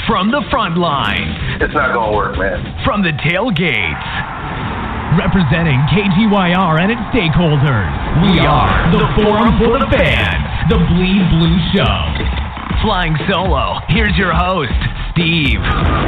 From the front lines. It's not going to work, man. From the tailgates. Representing KGYR and its stakeholders. We are the Forum for the Fans, the Bleed Blue Show. Flying solo, here's your host, Steve.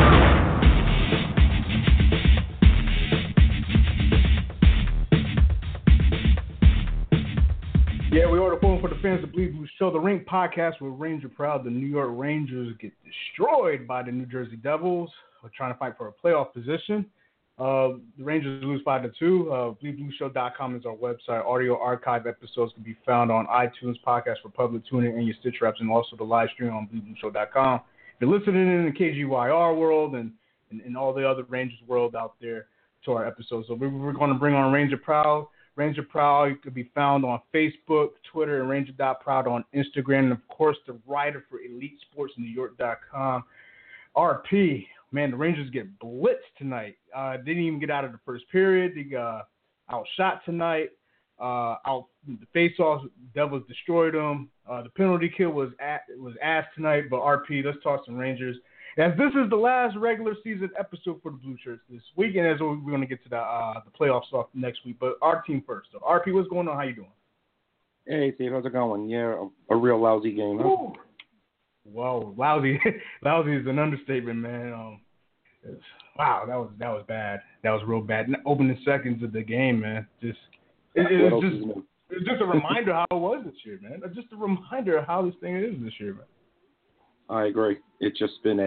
Yeah, we are the Forum for the Fans, the Bleed Blue Show, the Rink podcast with Ranger Proud. The New York Rangers get destroyed by the New Jersey Devils. We're trying to fight for a playoff position. The Rangers lose 5-2. BleedBlueShow.com is our website. Audio archive episodes can be found on iTunes, Podcast Republic, TuneIn, and your Stitcher apps, and also the live stream on BleedBlueShow.com. If you're listening in the KGYR world and all the other Rangers world out there to our episodes. So we're going to bring on Ranger Proud. Ranger Proud could be found on Facebook, Twitter, and Ranger.Proud on Instagram. And, of course, the writer for EliteSportsNewYork.com. RP, man, the Rangers get blitzed tonight. Didn't even get out of the first period. They got outshot tonight. The face-offs, Devils destroyed them. The penalty kill was ass tonight. But, RP, let's talk some Rangers. As this is the last regular season episode for the Blue Shirts this week, and as we're going to get to the playoff stuff next week. But our team first. So, RP, what's going on? How you doing? Hey, Steve, how's it going? Yeah, a real lousy game, huh? Ooh. Whoa, lousy. Lousy is an understatement, man. Wow, that was bad. That was real bad. Opening seconds of the game, man. It's just a reminder how it was this year, man. Just a reminder of how this thing is this year, man. I agree. It's just been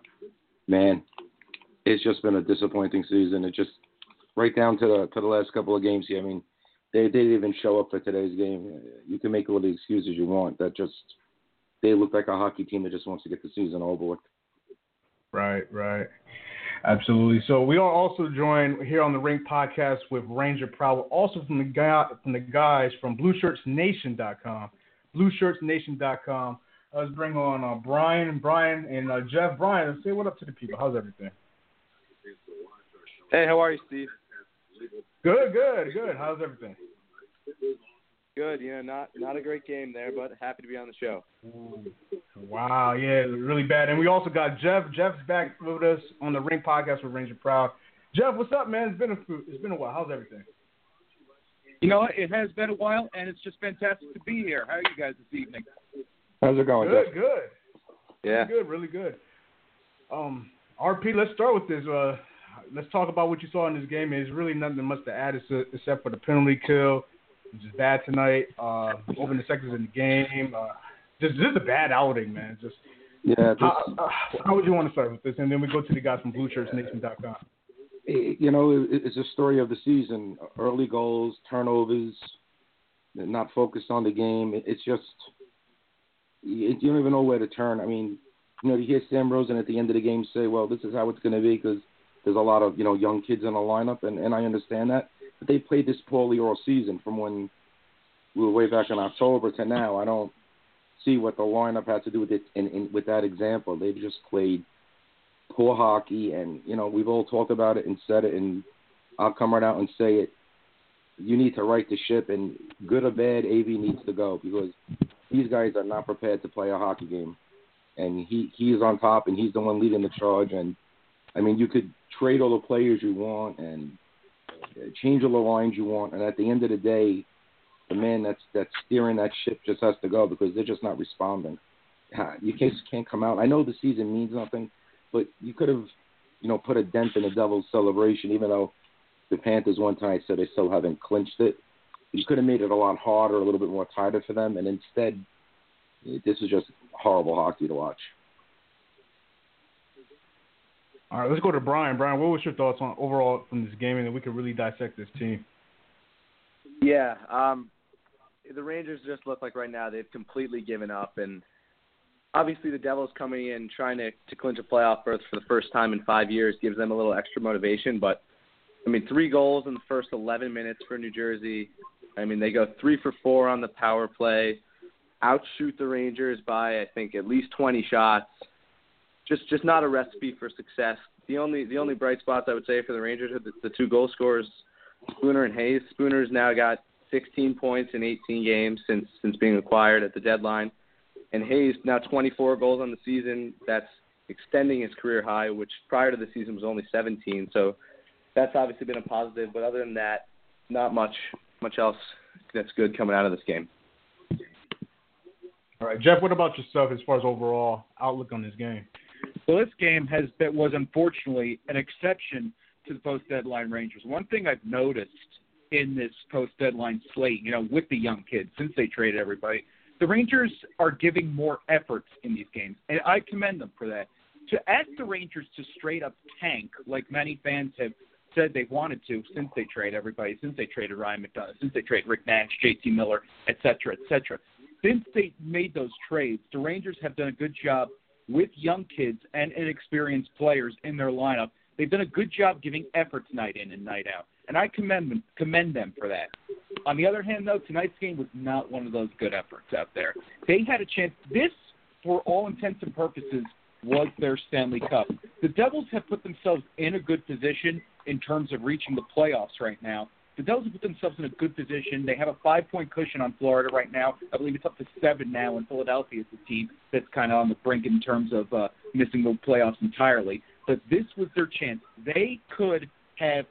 it's just been a disappointing season. It just right down to the last couple of games here. I mean, they didn't even show up for today's game. You can make all the excuses you want. They look like a hockey team that just wants to get the season over with. Right. Absolutely. So we are also joined here on the Rink podcast with Ranger Proud, also from the guys from BlueShirtsNation.com. BlueShirtsNation.com. Let's bring on Brian and Jeff. Brian, say what up to the people. How's everything? Hey, how are you, Steve? Good. How's everything? Good. Not a great game there, but happy to be on the show. Wow, yeah, really bad. And we also got Jeff. Jeff's back with us on the Ring podcast with Ranger Proud. Jeff, what's up, man? It's been a while. How's everything? You know, it has been a while, and it's just fantastic to be here. How are you guys this evening? How's it going, Jeff? Good. Yeah. Really good. RP, let's start with this. Let's talk about what you saw in this game. There's really nothing much to add except for the penalty kill, which is bad tonight. Opening the seconds in the game. Just a bad outing, man. How would you want to start with this? And then we go to the guys from BlueShirtsNation.com. You know, it's a story of the season. Early goals, turnovers, not focused on the game. It's just you don't even know where to turn. I mean, you hear Sam Rosen at the end of the game say, well, this is how it's going to be because there's a lot of, young kids in the lineup, and I understand that. But they played this poorly all season from when we were way back in October to now. I don't see what the lineup had to do with it with that example. They've just played poor hockey, and, we've all talked about it and said it, and I'll come right out and say it. You need to right the ship, and good or bad, AV needs to go because these guys are not prepared to play a hockey game. And he is on top, and he's the one leading the charge. And, I mean, you could trade all the players you want and change all the lines you want, and at the end of the day, the man that's steering that ship just has to go because they're just not responding. You can't come out. I know the season means nothing, but you could have, put a dent in the Devils' celebration, even though the Panthers one time said they still haven't clinched it. You could have made it a lot harder, a little bit more tighter for them, and instead, this is just horrible hockey to watch. All right, let's go to Brian. Brian, what was your thoughts on overall from this game, and then we could really dissect this team? Yeah, the Rangers just look like right now they've completely given up, and obviously the Devils coming in trying to clinch a playoff berth for the first time in 5 years gives them a little extra motivation. But, 3 goals in the first 11 minutes for New Jersey. They go 3 for 4 on the power play, outshoot the Rangers by, I think, at least 20 shots. Just not a recipe for success. The only bright spots I would say for the Rangers are the 2 goal scorers, Spooner and Hayes. Spooner's now got 16 points in 18 games since being acquired at the deadline. And Hayes, now 24 goals on the season. That's extending his career high, which prior to the season was only 17. So that's obviously been a positive. But other than that, not much else that's good coming out of this game. All right, Jeff, what about yourself as far as overall outlook on this game? Well, this game was unfortunately an exception to the post-deadline Rangers. One thing I've noticed in this post-deadline slate, with the young kids, since they traded everybody, the Rangers are giving more efforts in these games, and I commend them for that. To ask the Rangers to straight-up tank, like many fans have said they wanted to since they traded everybody, since they traded Ryan McDonough, since they traded Rick Nash, J.T. Miller, et cetera, since they made those trades, the Rangers have done a good job with young kids and inexperienced players in their lineup. They've done a good job giving efforts night in and night out, and I commend them for that. On the other hand, though, tonight's game was not one of those good efforts out there. They had a chance. This, for all intents and purposes, was their Stanley Cup. The Devils have put themselves in a good position in terms of reaching the playoffs right now. The Devils have put themselves in a good position. They have a 5-point cushion on Florida right now. I believe it's up to 7 now, and Philadelphia is the team that's kind of on the brink in terms of missing the playoffs entirely. But this was their chance. They could have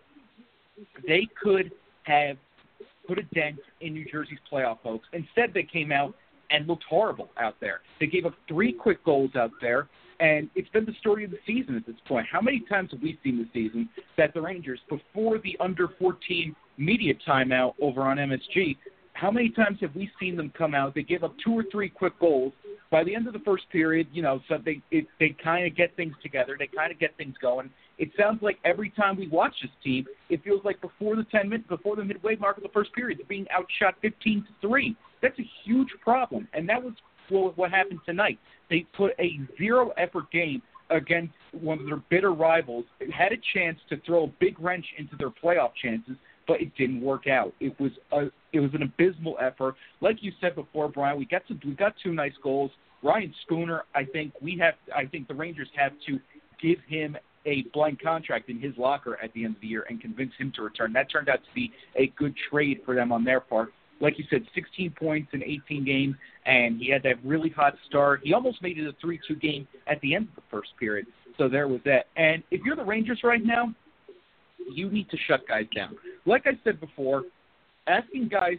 put a dent in New Jersey's playoff hopes. Instead, they came out and looked horrible out there. They gave up 3 quick goals out there, and it's been the story of the season at this point. How many times have we seen this season that the Rangers, before the under-14 media timeout over on MSG, how many times have we seen them come out, they give up 2 or 3 quick goals. By the end of the first period, so they kind of get things together. They kind of get things going. It sounds like every time we watch this team, it feels like before the midway mark of the first period, they're being outshot 15-3. That's a huge problem, and that was what happened tonight. They put a zero-effort game against one of their bitter rivals. It had a chance to throw a big wrench into their playoff chances, but it didn't work out. It was an abysmal effort. Like you said before, Brian, we got 2 nice goals. Ryan Spooner, I think the Rangers have to give him a blank contract in his locker at the end of the year and convince him to return. That turned out to be a good trade for them on their part. Like you said, 16 points in 18 games, and he had that really hot start. He almost made it a 3-2 game at the end of the first period. So there was that. And if you're the Rangers right now, you need to shut guys down. Like I said before, asking fans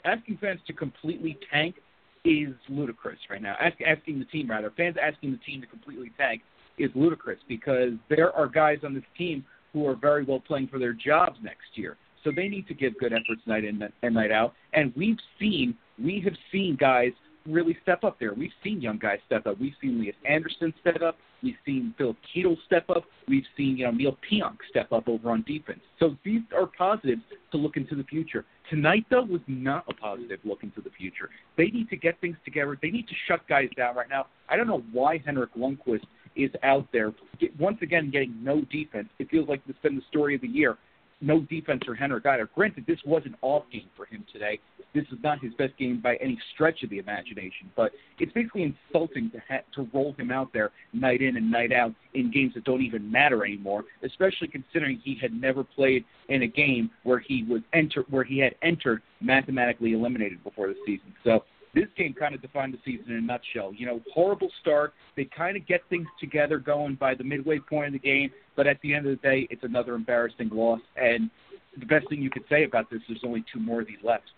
to completely tank is ludicrous right now. Fans asking the team to completely tank is ludicrous because there are guys on this team who are very well playing for their jobs next year. So they need to give good efforts night in and night out. And we have seen guys really step up there. We've seen young guys step up. We've seen Elias Anderson step up. We've seen Phil Keetle step up. We've seen Neil Pionk step up over on defense. So these are positives to look into the future. Tonight, though, was not a positive look into the future. They need to get things together. They need to shut guys down right now. I don't know why Henrik Lundqvist is out there once again getting no defense. It feels like it's been the story of the year. No defense for Henrik either. Granted, this was an off game for him today. This is not his best game by any stretch of the imagination, but it's basically insulting to roll him out there night in and night out in games that don't even matter anymore, especially considering he had never played in a game where he had entered mathematically eliminated before the season. So this game kind of defined the season in a nutshell. Horrible start. They kind of get things together going by the midway point of the game, but at the end of the day, it's another embarrassing loss. And the best thing you could say about this, there's only 2 more of these left.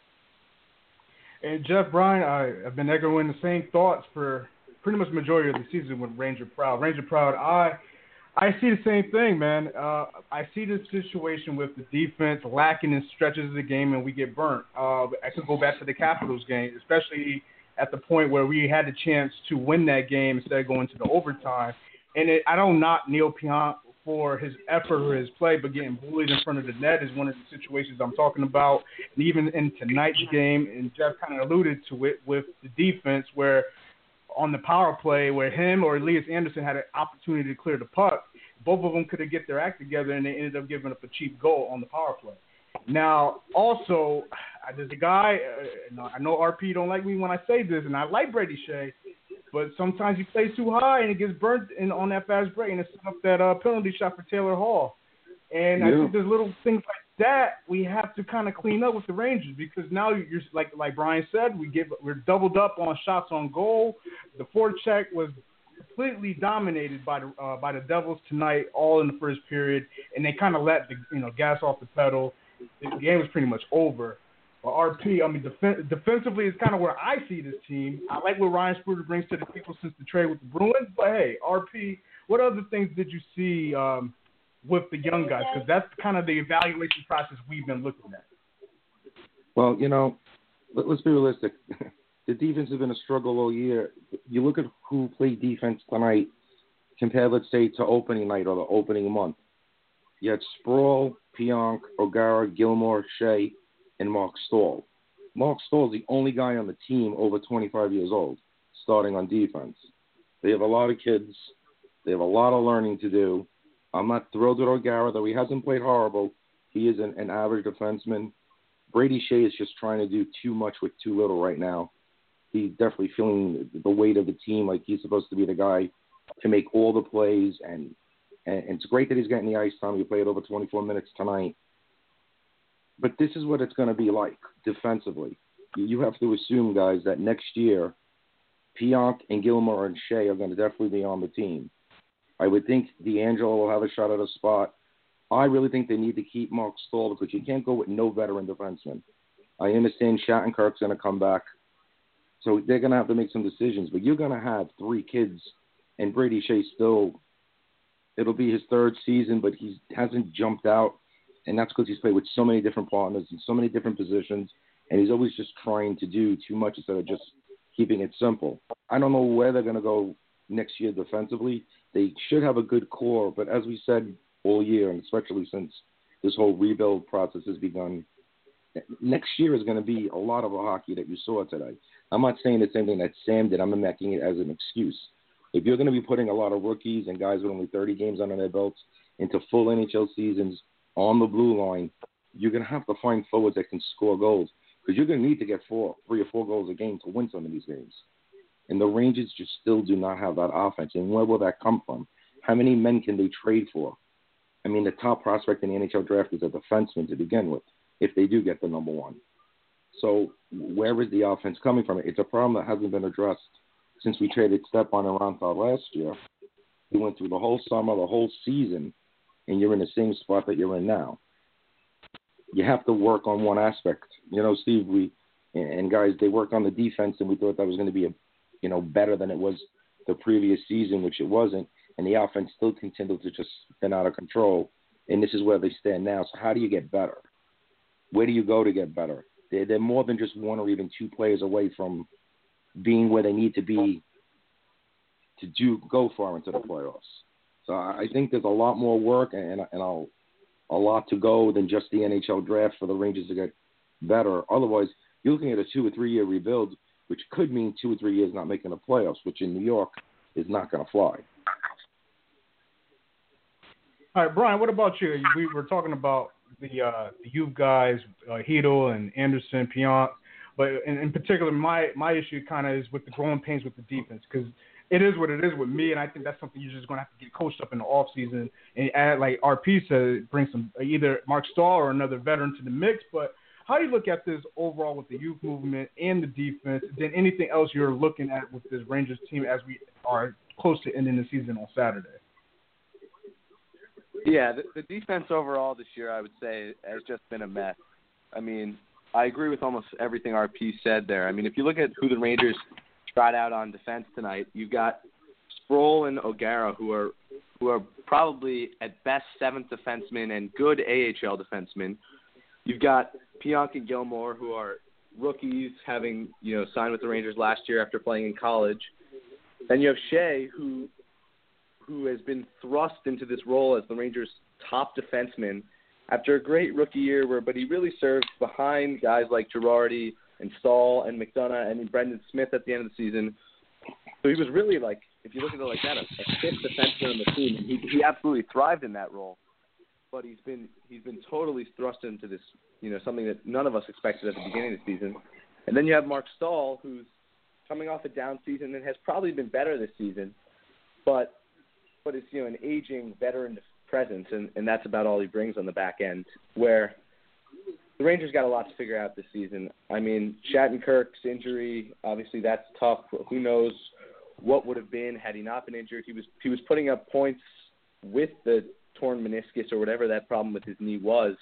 And Jeff, Brian, I've been echoing the same thoughts for pretty much the majority of the season with Ranger Proud. Ranger Proud, I see the same thing, man. I see this situation with the defense lacking in stretches of the game, and we get burnt. I could go back to the Capitals game, especially at the point where we had the chance to win that game instead of going to the overtime. And I don't knock Neil Pionk for his effort or his play, but getting bullied in front of the net is one of the situations I'm talking about. And even in tonight's game, and Jeff kind of alluded to it with the defense, where on the power play where him or Elias Anderson had an opportunity to clear the puck, both of them could have get their act together, and they ended up giving up a cheap goal on the power play. Now, also, there's a guy, I know RP don't like me when I say this, and I like Brady Shea, but sometimes he plays too high and it gets burnt on that fast break, and it set up that penalty shot for Taylor Hall. And I think there's little things like that we have to kind of clean up with the Rangers, because now you're like Brian said, we're doubled up on shots on goal. The forecheck was completely dominated by the Devils tonight, all in the first period, and they kind of let the gas off the pedal. The game was pretty much over. But RP, I mean, defensively is kind of where I see this team. I like what Ryan Spruder brings to the table since the trade with the Bruins. But hey, RP, what other things did you see with the young guys? Because that's kind of the evaluation process we've been looking at. Well, let's be realistic. The defense has been a struggle all year. You look at who played defense tonight compared, let's say, to opening night or the opening month. You had Sproul, Pionk, O'Gara, Gilmore, Shea, and Mark Stahl. Mark Stahl is the only guy on the team over 25 years old starting on defense. They have a lot of kids. They have a lot of learning to do. I'm not thrilled with O'Gara, though he hasn't played horrible. He is an average defenseman. Brady Shea is just trying to do too much with too little right now. He's definitely feeling the weight of the team like he's supposed to be the guy to make all the plays. And it's great that he's getting the ice time. He played over 24 minutes tonight. But this is what it's going to be like defensively. You have to assume, guys, that next year, Pionk and Gilmore and Shea are going to definitely be on the team. I would think D'Angelo will have a shot at a spot. I really think they need to keep Mark Stahl because you can't go with no veteran defenseman. I understand Shattenkirk's going to come back, so they're going to have to make some decisions. But you're going to have three kids, and Brady Shea still, it'll be his third season, but he hasn't jumped out, and that's because he's played with so many different partners in so many different positions, and he's always just trying to do too much instead of just keeping it simple. I don't know where they're going to go next year defensively. They should have a good core, but as we said all year, and especially since this whole rebuild process has begun, next year is going to be a lot of the hockey that you saw today. I'm not saying the same thing that Sam did. I'm making it as an excuse. If you're going to be putting a lot of rookies and guys with only 30 games under their belts into full NHL seasons on the blue line, you're going to have to find forwards that can score goals because you're going to need to get 3 or 4 goals a game to win some of these games. And the Rangers just still do not have that offense. And where will that come from? How many men can they trade for? I mean, the top prospect in the NHL draft is a defenseman to begin with, if they do get the number one. So where is the offense coming from? It's a problem that hasn't been addressed since we traded Stepan and Rantav last year. We went through the whole summer, the whole season, and you're in the same spot that you're in now. You have to work on one aspect. Steve, and guys, they worked on the defense, and we thought that was going to be better than it was the previous season, which it wasn't. And the offense still continued to just spin out of control. And this is where they stand now. So how do you get better? Where do you go to get better? They're more than just 1 or even 2 players away from being where they need to be to go far into the playoffs. So I think there's a lot more work and a lot to go than just the NHL draft for the Rangers to get better. Otherwise, you're looking at a 2 or 3 year rebuild, which could mean 2 or 3 years not making the playoffs, which in New York is not going to fly. All right, Brian, what about you? We were talking about the youth guys, Hedl and Anderson, Pionk, but in particular, my issue kind of is with the growing pains with the defense because it is what it is with me, and I think that's something you're just going to have to get coached up in the offseason and add, like RP said, bring some either Mark Stahl or another veteran to the mix. But how do you look at this overall with the youth movement and the defense, then anything else you're looking at with this Rangers team as we are close to ending the season on Saturday? Yeah, the defense overall this year, I would say, has just been a mess. I mean, I agree with almost everything RP said there. I mean, if you look at who the Rangers tried out on defense tonight, you've got Sproul and O'Gara, who are probably at best 7th defensemen and good AHL defensemen. You've got Pionk and Gilmore, who are rookies, having signed with the Rangers last year after playing in college. Then you have Shea, who has been thrust into this role as the Rangers' top defenseman after a great rookie year, but he really served behind guys like Girardi and Stahl and McDonough and Brendan Smith at the end of the season. So he was really, like, if you look at it like that, a 5th defenseman on the team, and he absolutely thrived in that role. But he's been totally thrust into this, something that none of us expected at the beginning of the season. And then you have Mark Stahl, who's coming off a down season and has probably been better this season, but it's an aging veteran presence, and that's about all he brings on the back end. Where the Rangers got a lot to figure out this season. I mean, Shattenkirk's injury, obviously that's tough. Who knows what would have been had he not been injured. He was putting up points with the torn meniscus or whatever that problem with his knee was,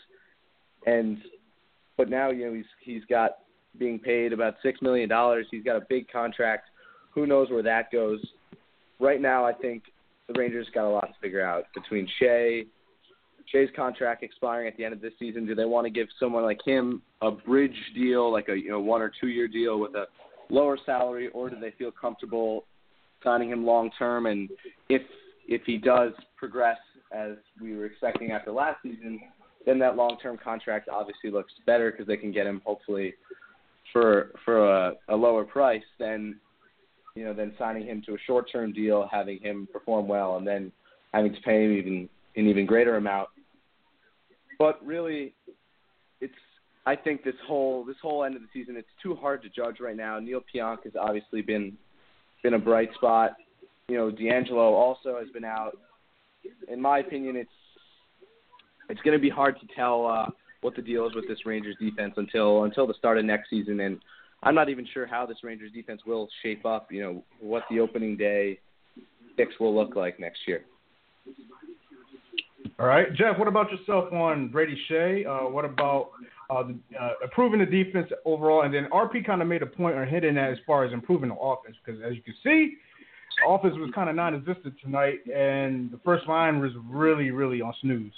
but now he's got being paid about $6 million. He's got a big contract. Who knows where that goes? Right now, I think the Rangers got a lot to figure out between Shea's contract expiring at the end of this season. Do they want to give someone like him a bridge deal, like a 1 or 2 year deal with a lower salary, or do they feel comfortable signing him long term? And if he does progress as we were expecting after last season, then that long term contract obviously looks better because they can get him hopefully for a lower price than signing him to a short term deal, having him perform well, and then having to pay him an even greater amount. But really, I think this whole end of the season, it's too hard to judge right now. Neil Pionk has obviously been a bright spot. D'Angelo also has been out. In my opinion, it's going to be hard to tell what the deal is with this Rangers defense until the start of next season, and I'm not even sure how this Rangers defense will shape up. What the opening day picks will look like next year. All right, Jeff, what about yourself on Brady Shea? What about improving the defense overall? And then RP kind of made a point or hit in that as far as improving the offense, because as you can see, the offense was kind of non-existent tonight, and the first line was really, really on snooze.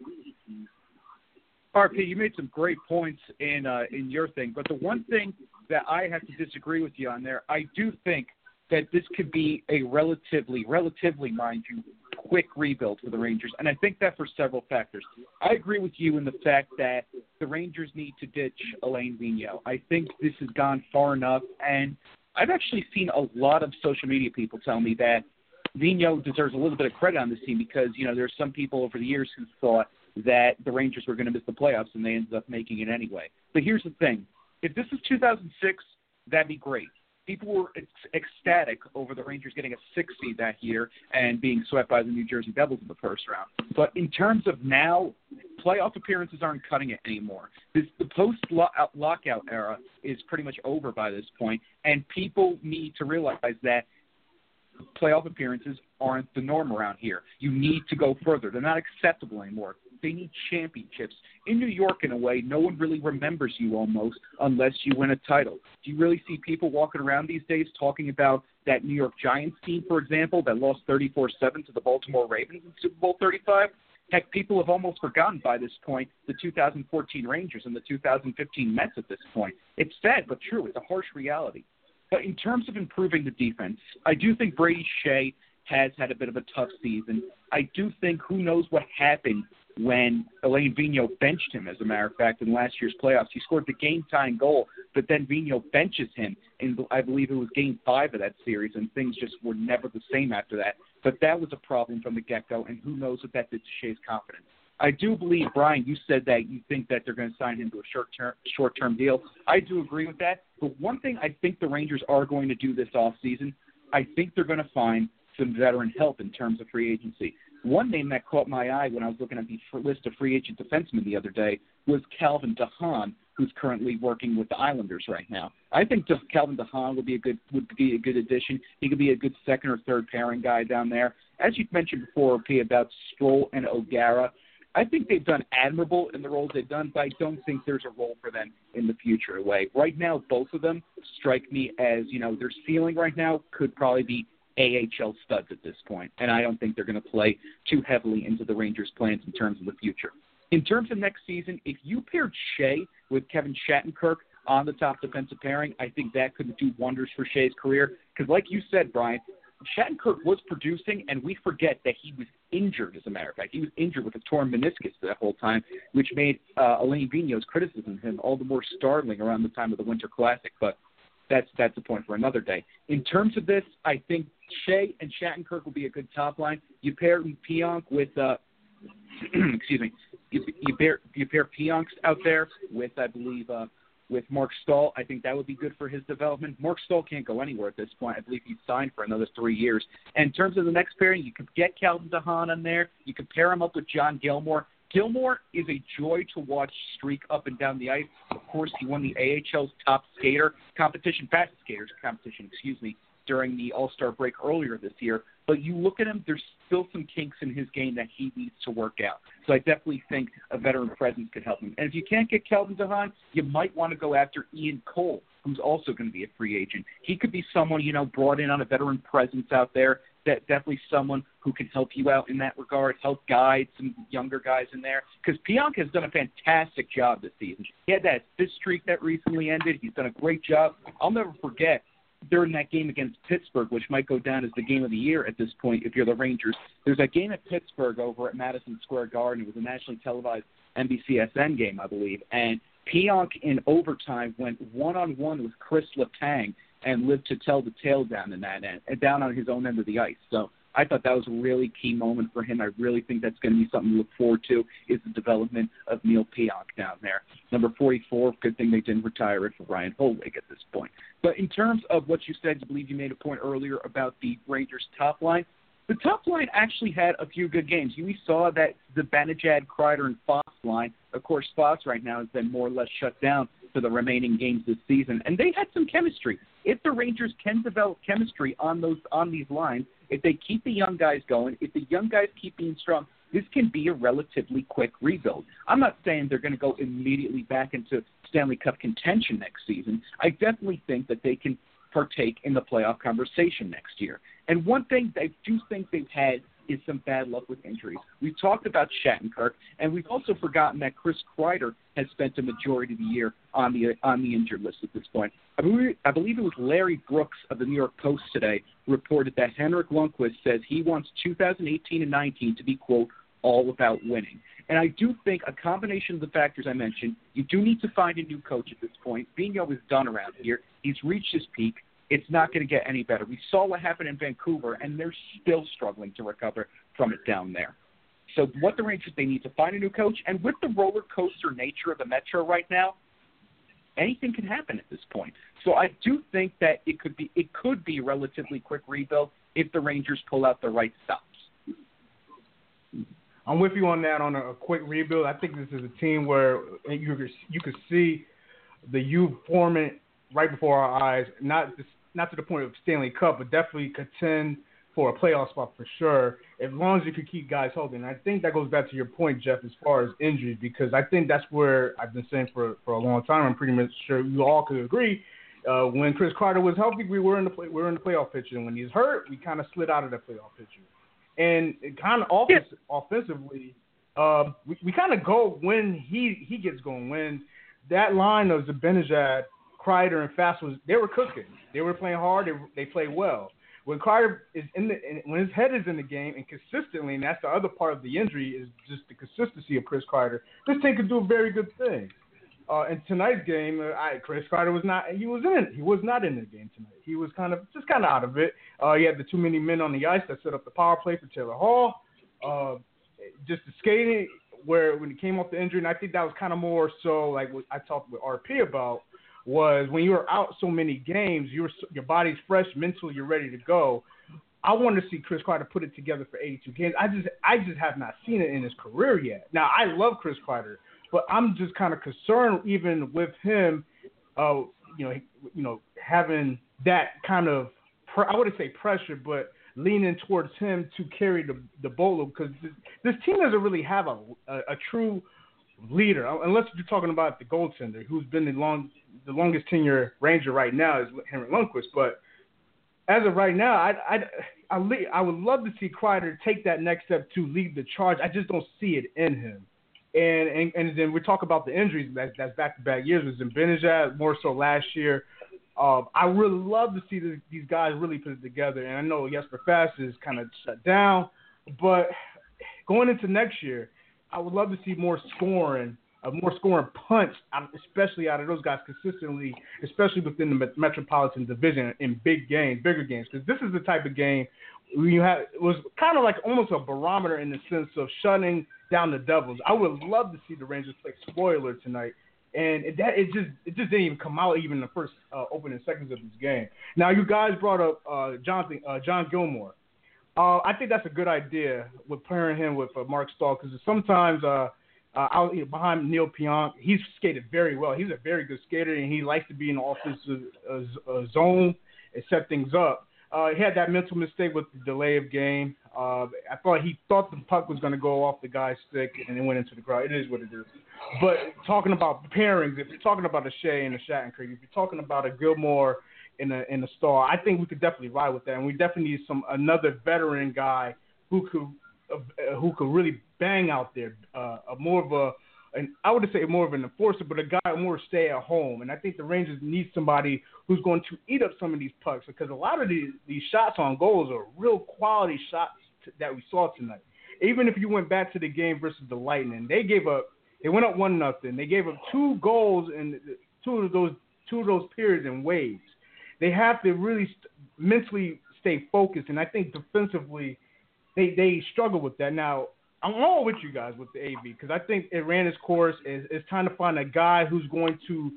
RP, you made some great points in your thing, but the one thing that I have to disagree with you on there, I do think that this could be a relatively, mind you, quick rebuild for the Rangers, and I think that for several factors. I agree with you in the fact that the Rangers need to ditch Alain Vigneault. I think this has gone far enough, and I've actually seen a lot of social media people tell me that Vigneault deserves a little bit of credit on this team because, there's some people over the years who thought that the Rangers were going to miss the playoffs, and they ended up making it anyway. But here's the thing. If this is 2006, that'd be great. People were ecstatic over the Rangers getting a 6 seed that year and being swept by the New Jersey Devils in the first round. But in terms of now, playoff appearances aren't cutting it anymore. The post-lockout era is pretty much over by this point, and people need to realize that playoff appearances aren't the norm around here. You need to go further. They're not acceptable anymore. They need championships. In New York, in a way, no one really remembers you almost unless you win a title. Do you really see people walking around these days talking about that New York Giants team, for example, that lost 34-7 to the Baltimore Ravens in Super Bowl 35? Heck, people have almost forgotten by this point the 2014 Rangers and the 2015 Mets at this point. It's sad but true. It's a harsh reality. But in terms of improving the defense, I do think Brady Shea has had a bit of a tough season. I do think who knows what happened when Alain Vigneault benched him, as a matter of fact, in last year's playoffs. He scored the game-tying goal, but then Vigneault benches him in, I believe it was Game 5 of that series, and things just were never the same after that. But that was a problem from the get-go, and who knows what that did to Shea's confidence. I do believe, Brian, you said that you think that they're going to sign him to a short-term deal. I do agree with that. But one thing I think the Rangers are going to do this offseason, I think they're going to find some veteran help in terms of free agency. One name that caught my eye when I was looking at the list of free agent defensemen the other day was Calvin DeHaan, who's currently working with the Islanders right now. I think Calvin DeHaan would be a good addition. He could be a good second or third pairing guy down there. As you mentioned before, P, about Stroll and O'Gara, I think they've done admirable in the roles they've done, but I don't think there's a role for them in the future away. Right now, both of them strike me as, their ceiling right now could probably be AHL studs at this point, and I don't think they're going to play too heavily into the Rangers' plans in terms of the future. In terms of next season, if you paired Shea with Kevin Shattenkirk on the top defensive pairing, I think that could do wonders for Shea's career, because like you said, Brian, Shattenkirk was producing, and we forget that he was injured, as a matter of fact. He was injured with a torn meniscus that whole time, which made Alain Vigneault's criticism of him all the more startling around the time of the Winter Classic, but that's a point for another day. In terms of this, I think Shea and Shattenkirk will be a good top line. You pair Pionk with excuse me, you pair Pionk out there with, I believe, with Mark Stahl. I think that would be good for his development. Mark Stahl can't go anywhere at this point. I believe he's signed for another 3 years. And in terms of the next pairing, you could get Calvin DeHaan in there. You could pair him up with John Gilmore. Gilmore is a joy to watch streak up and down the ice. Of course, he won the AHL's top skater competition, fastest skaters competition, during the All-Star break earlier this year. But you look at him, there's still some kinks in his game that he needs to work out. So I definitely think a veteran presence could help him. And if you can't get Kelvin DeHaan, you might want to go after Ian Cole, who's also going to be a free agent. He could be someone, brought in on a veteran presence out there, that definitely someone who can help you out in that regard, help guide some younger guys in there. Because Pionk has done a fantastic job this season. He had that assist streak that recently ended. He's done a great job. I'll never forget during that game against Pittsburgh, which might go down as the game of the year at this point if you're the Rangers. There's that game at Pittsburgh over at Madison Square Garden. It was a nationally televised NBCSN game, I believe. And Pionk in overtime went one-on-one with Chris Letang and lived to tell the tale down in that end, down on his own end of the ice. So I thought that was a really key moment for him. I really think that's going to be something to look forward to, is the development of Neil Pionk down there. Number 44, good thing they didn't retire it for Ryan Hollweg at this point. But in terms of what you said, I believe you made a point earlier about the Rangers' top line. The top line actually had a few good games. We saw that the Zibanejad, Kreider, and Foss line, of course, Foss right now has been more or less shut down for the remaining games this season, and they had some chemistry. If the Rangers can develop chemistry on these lines, if they keep the young guys going, if the young guys keep being strong, this can be a relatively quick rebuild. I'm not saying they're going to go immediately back into Stanley Cup contention next season. I definitely think that they can partake in the playoff conversation next year. And one thing I do think they've had is some bad luck with injuries. We've talked about Shattenkirk, and we've also forgotten that Chris Kreider has spent a majority of the year on the injured list at this point. I believe it was Larry Brooks of the New York Post today reported that Henrik Lundqvist says he wants 2018 and 19 to be, quote, all about winning. And I do think a combination of the factors I mentioned, you do need to find a new coach at this point. Vigneault is done around here. He's reached his peak. It's not going to get any better. We saw what happened in Vancouver, and they're still struggling to recover from it down there. So what the Rangers, they need to find a new coach. And with the roller coaster nature of the Metro right now, anything can happen at this point. So I do think that it could be a relatively quick rebuild if the Rangers pull out the right stops. I'm with you on that, on a quick rebuild. I think this is a team where you could see the youth forming right before our eyes, not to the point of Stanley Cup, but definitely contend for a playoff spot for sure, as long as you could keep guys healthy. And I think that goes back to your point, Jeff, as far as injuries, because I think that's where I've been saying for a long time. I'm pretty much sure you all could agree. When Chris Kreider was healthy, we were in the playoff picture, and when he's hurt, we kind of slid out of the playoff picture. And it kind of offensively, we kind of go when he gets going. When that line of Zibanejad, Kreider, and Fast they were cooking. They were playing hard. They played well. When Kreider is when his head is in the game and consistently, and that's the other part of the injury, is just the consistency of Chris Kreider. This team could do very good things. In tonight's game, Chris Kreider was not. He was not in the game tonight. He was kind of out of it. He had the too many men on the ice that set up the power play for Taylor Hall. Just the skating when he came off the injury, and I think that was kind of more so like what I talked with RP about, was when you were out so many games, your body's fresh, mentally you're ready to go. I want to see Chris Kreider put it together for 82 games. I just have not seen it in his career yet. Now, I love Chris Kreider, but I'm just kind of concerned even with him, having that kind of, I wouldn't say pressure, but leaning towards him to carry the boatload, because this team doesn't really have a true leader, unless you're talking about the goaltender, who's been the longest tenure Ranger right now is Henrik Lundqvist. But as of right now, I would love to see Kreider take that next step to lead the charge. I just don't see it in him. And then we talk about the injuries. That's back-to-back years with Zibanejad, more so last year. I really love to see these guys really put it together. And I know Jesper Fast is kind of shut down, but going into next year, I would love to see more scoring punch, especially out of those guys consistently, especially within the Metropolitan Division in bigger games. Because this is the type of game it was kind of like almost a barometer in the sense of shutting down the Devils. I would love to see the Rangers play spoiler tonight, and it just didn't even come out even in the first opening seconds of this game. Now, you guys brought up John Gilmour. I think that's a good idea with pairing him with Mark Stahl, because sometimes out behind Neil Pionk, he's skated very well. He's a very good skater, and he likes to be in the offensive zone and set things up. He had that mental mistake with the delay of game. I thought he thought the puck was going to go off the guy's stick and it went into the crowd. It is what it is. But talking about pairings, if you're talking about a Shea and a Shattenkirk, if you're talking about a Gilmore and a Star, I think we could definitely ride with that. And we definitely need another veteran guy who could really bang out there, I would say more of an enforcer, but a guy more stay at home. And I think the Rangers need somebody who's going to eat up some of these pucks, because a lot of these shots on goals are real quality shots that we saw tonight. Even if you went back to the game versus the Lightning, they went up 1-0. They gave up 2 goals in two of those periods in waves. They have to really mentally stay focused, and I think defensively they struggle with that. Now, I'm all with you guys with the AV, because I think it ran its course. It's time to find a guy who's going to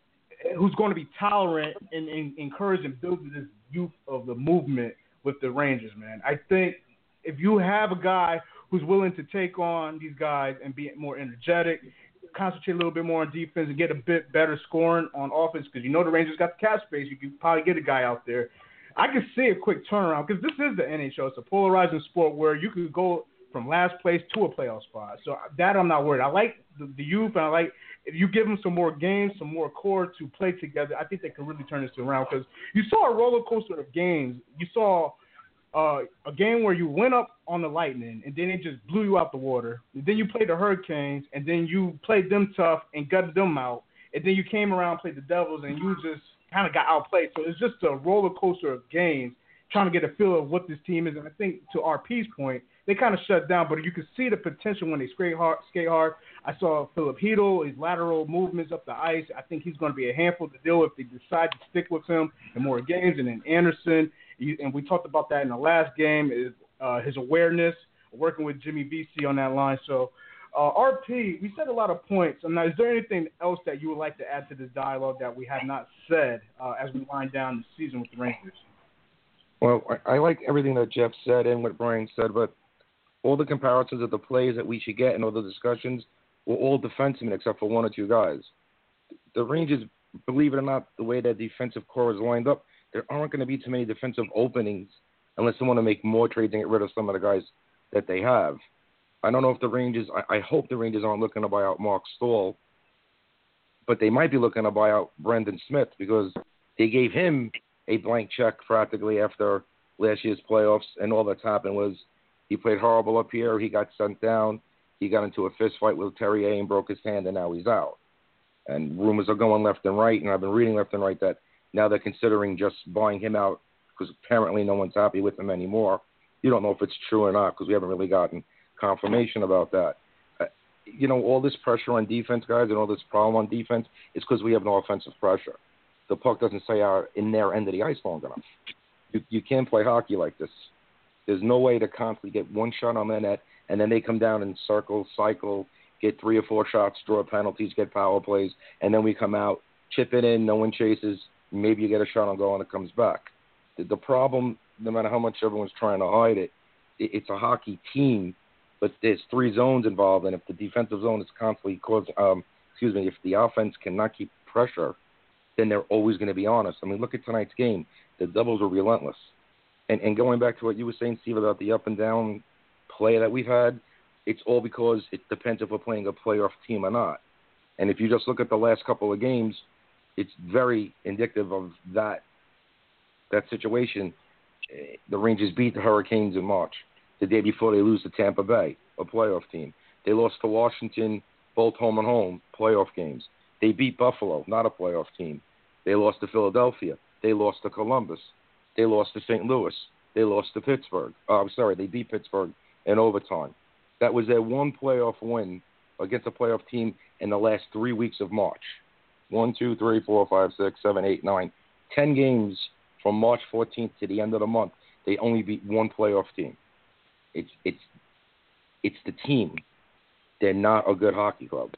be tolerant and encourage and build this youth of the movement with the Rangers, man. I think if you have a guy who's willing to take on these guys and be more energetic, concentrate a little bit more on defense and get a bit better scoring on offense, because the Rangers got the cap space, you can probably get a guy out there. I can see a quick turnaround, because this is the NHL. It's a polarizing sport where you could go from last place to a playoff spot. So that I'm not worried. I like the youth, and I like if you give them some more games, some more core to play together, I think they can really turn this around, because you saw a roller coaster of games. You saw a game where you went up on the Lightning, and then it just blew you out the water. And then you played the Hurricanes, and then you played them tough and gutted them out. And then you came around and played the Devils, and you just kind of got outplayed. So it's just a roller coaster of games, trying to get a feel of what this team is. And I think to RP's point, they kind of shut down, but you can see the potential when they skate hard. I saw Philip Hedl, his lateral movements up the ice. I think he's going to be a handful to deal with if they decide to stick with him in more games. And then Anderson, and we talked about that in the last game, is his awareness, working with Jimmy VC on that line. So, RP, we said a lot of points. Now, is there anything else that you would like to add to this dialogue that we have not said as we wind down the season with the Rangers? Well, I like everything that Jeff said and what Brian said, but all the comparisons of the plays that we should get and all the discussions were all defensemen except for 1 or 2 guys. The Rangers, believe it or not, the way that defensive core is lined up, there aren't going to be too many defensive openings unless they want to make more trades and get rid of some of the guys that they have. I don't know if the Rangers, I hope the Rangers aren't looking to buy out Mark Stahl, but they might be looking to buy out Brendan Smith, because they gave him a blank check practically after last year's playoffs, and all that's happened was he played horrible up here, he got sent down, he got into a fist fight with Terrier and broke his hand, and now he's out. And rumors are going left and right, and I've been reading left and right that now they're considering just buying him out, because apparently no one's happy with him anymore. You don't know if it's true or not, because we haven't really gotten confirmation about that. All this pressure on defense, guys, and all this problem on defense is because we have no offensive pressure. The puck doesn't stay out in their end of the ice long enough. You can't play hockey like this. There's no way to constantly get one shot on the net, and then they come down and cycle, get 3 or 4 shots, draw penalties, get power plays, and then we come out, chip it in, no one chases, maybe you get a shot on goal and it comes back. The problem, no matter how much everyone's trying to hide it, it's a hockey team, but there's 3 zones involved, and if the defensive zone is constantly if the offense cannot keep pressure, then they're always going to be on us. I mean, look at tonight's game. The Devils were relentless. And going back to what you were saying, Steve, about the up and down play that we've had, it's all because it depends if we're playing a playoff team or not. And if you just look at the last couple of games, it's very indicative of that situation. The Rangers beat the Hurricanes in March. The day before, they lose to Tampa Bay, a playoff team. They lost to Washington, both home and home, playoff games. They beat Buffalo, not a playoff team. They lost to Philadelphia. They lost to Columbus. They lost to St. Louis. They lost to Pittsburgh. They beat Pittsburgh in overtime. That was their one playoff win against a playoff team in the last 3 weeks of March. 1, 2, 3, 4, 5, 6, 7, 8, 9. 10 games from March 14th to the end of the month. They only beat one playoff team. It's the team. They're not a good hockey club.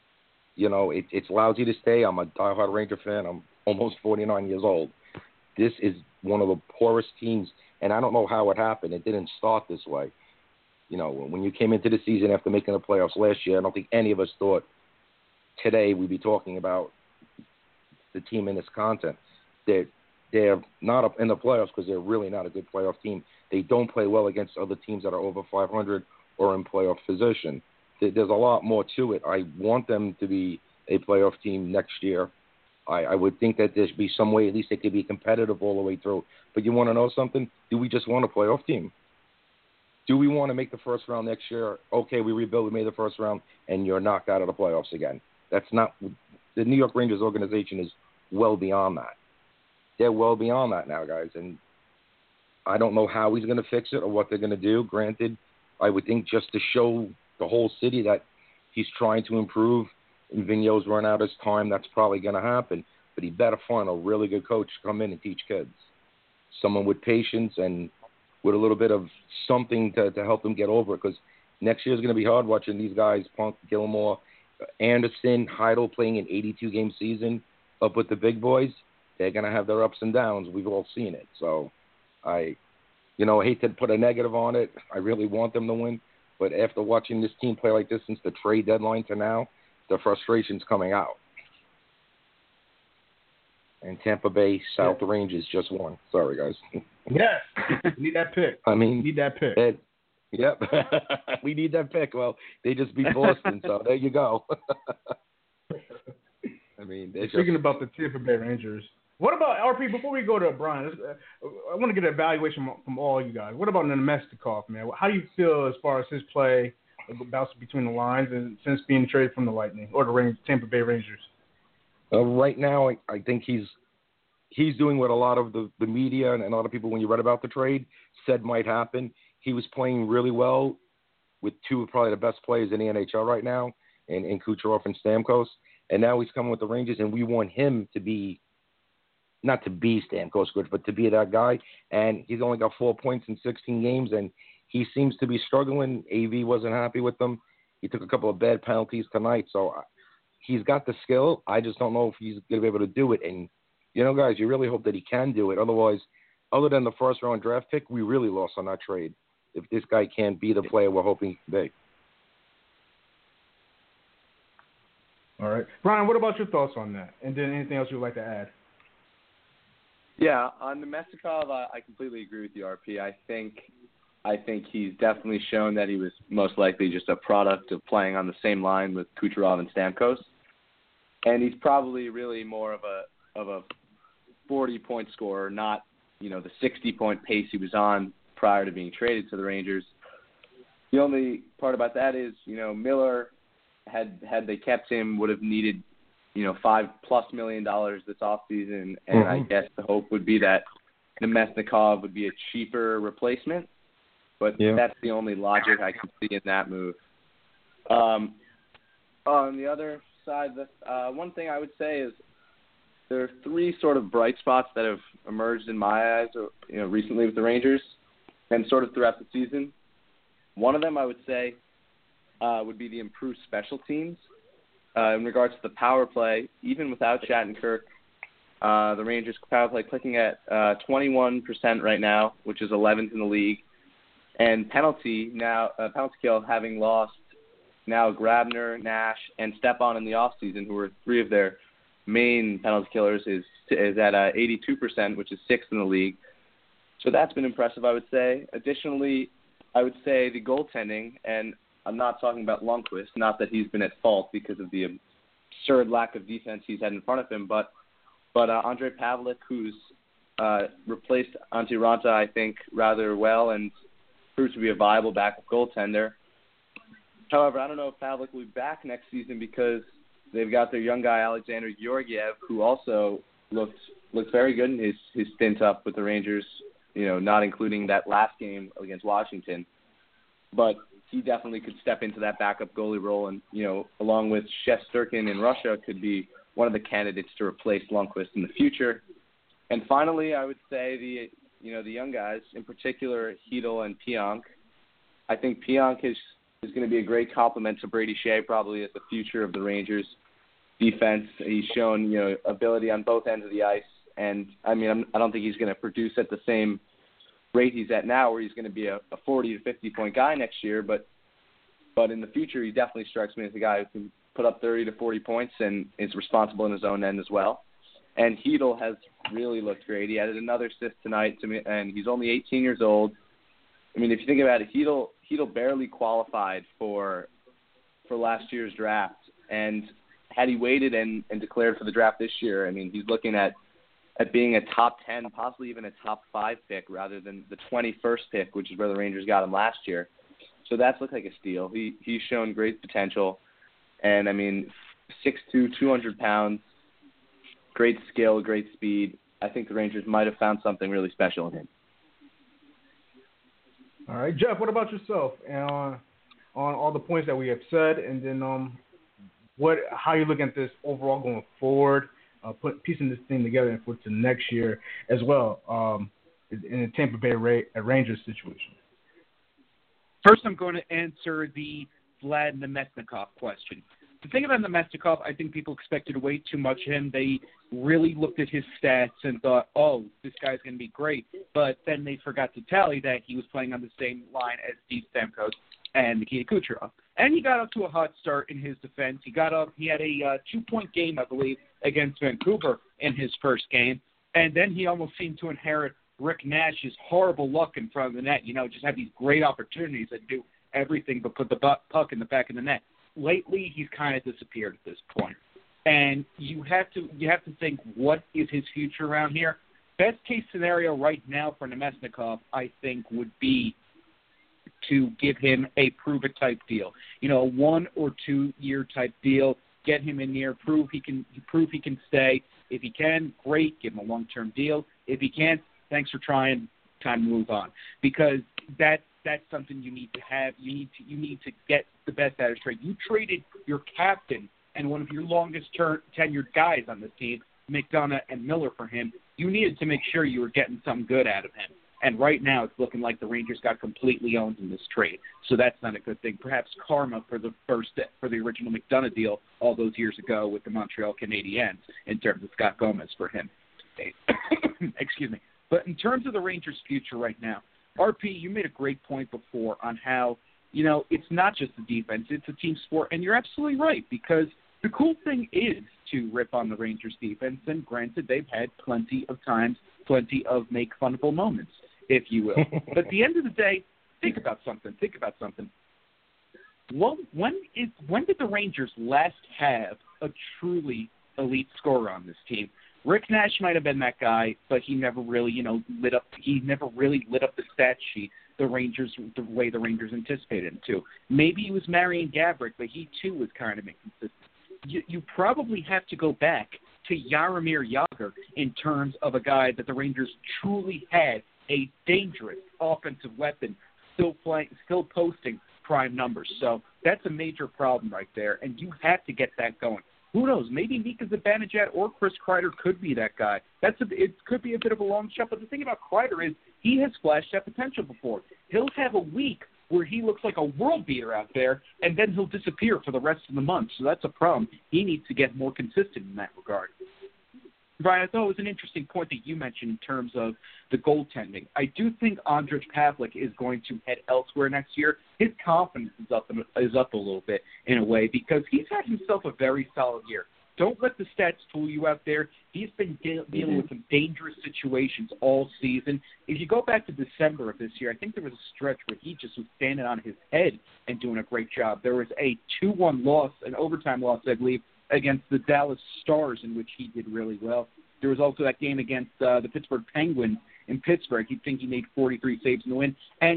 It's lousy to say. I'm a diehard Ranger fan. I'm almost 49 years old. This is one of the poorest teams, and I don't know how it happened. It didn't start this way. When you came into the season after making the playoffs last year, I don't think any of us thought today we'd be talking about the team in this content. They're they're not up in the playoffs because they're really not a good playoff team. They don't play well against other teams that are over 500 or in playoff position. There's a lot more to it. I want them to be a playoff team next year. I would think that there should be some way at least they could be competitive all the way through. But you want to know something? Do we just want a playoff team? Do we want to make the first round next year? Okay, we rebuild, we made the first round, and you're knocked out of the playoffs again. That's not – the New York Rangers organization is well beyond that. They're well beyond that now, guys. And I don't know how he's going to fix it or what they're going to do. Granted, I would think just to show the whole city that he's trying to improve and Vigneault's run out his time, that's probably going to happen. But he better find a really good coach to come in and teach kids. Someone with patience and with a little bit of something to help them get over it. Because next year is going to be hard watching these guys, Punk, Gilmore, Anderson, Heidel playing an 82-game season up with the big boys. They're going to have their ups and downs. We've all seen it. So I hate to put a negative on it. I really want them to win. But after watching this team play like this since the trade deadline to now, the frustration's coming out. And Tampa Bay South Rangers just won. Sorry, guys. Yes. Need that pick. Need that pick. Yep. We need that pick. Well, they just beat Boston, so there you go. Speaking about the Tampa Bay Rangers, what about RP? Before we go to Brian, I want to get an evaluation from all you guys. What about Nemestikov, man? How do you feel as far as his play, bouncing between the lines, and since being traded from the Lightning or the Tampa Bay Rangers? Right now, I think he's doing what a lot of the media and a lot of people, when you read about the trade, said might happen. He was playing really well with two of probably the best players in the NHL right now, in Kucherov and Stamkos. And now he's coming with the Rangers, and we want him to be, not to be Stamkos, but to be that guy. And he's only got 4 points in 16 games, and he seems to be struggling. AV wasn't happy with him. He took a couple of bad penalties tonight. So he's got the skill. I just don't know if he's going to be able to do it. And, guys, you really hope that he can do it. Otherwise, other than the first-round draft pick, we really lost on that trade if this guy can't be the player we're hoping he can be. All right. Brian, what about your thoughts on that? And then anything else you'd like to add? Yeah, on Nemestikov, I completely agree with you, RP. I think he's definitely shown that he was most likely just a product of playing on the same line with Kucherov and Stamkos. And he's probably really more of a 40-point scorer, not, the 60-point pace he was on prior to being traded to the Rangers. The only part about that is, Miller, had they kept him, would have needed, $5+ million this offseason. And I guess the hope would be that Nemestikov would be a cheaper replacement. But that's the only logic I can see in that move. On the other side, one thing I would say is there are three sort of bright spots that have emerged in my eyes, recently with the Rangers and sort of throughout the season. One of them, I would say, would be the improved special teams. In regards to the power play, even without Shattenkirk, the Rangers power play clicking at 21% right now, which is 11th in the league. And penalty kill, having lost now Grabner, Nash, and Stepan in the offseason, who were three of their main penalty killers, is at 82%, which is 6th in the league. So that's been impressive, I would say. Additionally, I would say the goaltending, and I'm not talking about Lundqvist, not that he's been at fault because of the absurd lack of defense he's had in front of him, but Andrei Pavlik, who's replaced Antti Ranta, I think, rather well and proves to be a viable backup goaltender. However, I don't know if Pavlik will be back next season because they've got their young guy, Alexander Georgiev, who also looked very good in his stint up with the Rangers, not including that last game against Washington. But he definitely could step into that backup goalie role and, along with Shesterkin in Russia, could be one of the candidates to replace Lundqvist in the future. And finally, I would say the young guys, in particular Heedle and Pionk. I think Pionk is going to be a great complement to Brady Shea, probably as the future of the Rangers defense. He's shown, ability on both ends of the ice. And, I don't think he's going to produce at the same rate he's at now, where he's going to be a 40 to 50-point guy next year. But in the future, he definitely strikes me as a guy who can put up 30 to 40 points and is responsible in his own end as well. And Hedl has really looked great. He added another assist tonight to me, and he's only 18 years old. I mean, if you think about it, Hedl barely qualified for last year's draft. And had he waited and declared for the draft this year, I mean, he's looking at being a top 10, possibly even a top 5 pick rather than the 21st pick, which is where the Rangers got him last year. So that's looked like a steal. He's shown great potential. And, I mean, 6'2", 200 pounds, great skill, great speed. I think the Rangers might have found something really special in him. All right, Jeff, what about yourself on all the points that we have said, and then how you looking at this overall going forward, piecing this thing together for to next year as well in the Tampa Bay Rangers situation? First, I'm going to answer the Vlad Namestnikov question. The thing about Namestnikov, I think people expected way too much of him. They really looked at his stats and thought, oh, this guy's going to be great. But then they forgot to tally that he was playing on the same line as Steve Stamkos and Nikita Kucherov. And he got up to a hot start in his defense. He had a 2-point game, I believe, against Vancouver in his first game. And then he almost seemed to inherit Rick Nash's horrible luck in front of the net. Just have these great opportunities that do everything but put the puck in the back of the net. Lately, he's kind of disappeared at this point. And you have to think, what is his future around here? Best case scenario right now for Namestnikov, I think, would be to give him a prove-it type deal. A 1 or 2 year type deal. Get him in here, prove he can stay. If he can, great, give him a long-term deal. If he can't, thanks for trying. Time to move on, because that's something you need to have. You need to get the best out of trade. You traded your captain and one of your longest tenured guys on this team, McDonough and Miller, for him. You needed to make sure you were getting something good out of him. And right now it's looking like the Rangers got completely owned in this trade. So that's not a good thing. Perhaps karma for the original McDonough deal all those years ago with the Montreal Canadiens in terms of Scott Gomez for him. Excuse me. But in terms of the Rangers' future right now, RP, you made a great point before on how, it's not just the defense, it's a team sport. And you're absolutely right, because the cool thing is to rip on the Rangers' defense. And granted, they've had plenty of times, plenty of make-funnable moments, if you will. But at the end of the day, think about something. Well, when did the Rangers last have a truly elite scorer on this team? Rick Nash might have been that guy, but he never really, lit up. He never really lit up the stat sheet the way the Rangers anticipated him to. Maybe he was Marian Gaborik, but he too was kind of inconsistent. You probably have to go back to Jaromir Jagr in terms of a guy that the Rangers truly had a dangerous offensive weapon, still posting prime numbers. So that's a major problem right there, and you have to get that going. Who knows? Maybe Mika Zibanejad or Chris Kreider could be that guy. It could be a bit of a long shot, but the thing about Kreider is he has flashed that potential before. He'll have a week where he looks like a world beater out there, and then he'll disappear for the rest of the month. So that's a problem. He needs to get more consistent in that regard. Brian, I thought it was an interesting point that you mentioned in terms of the goaltending. I do think Andrej Pavlik is going to head elsewhere next year. His confidence is up a little bit in a way, because he's had himself a very solid year. Don't let the stats fool you out there. He's been dealing with some dangerous situations all season. If you go back to December of this year, I think there was a stretch where he just was standing on his head and doing a great job. There was a 2-1 loss, an overtime loss, I believe, against the Dallas Stars, in which he did really well. There was also that game against the Pittsburgh Penguins in Pittsburgh. You'd think he made 43 saves in the win, and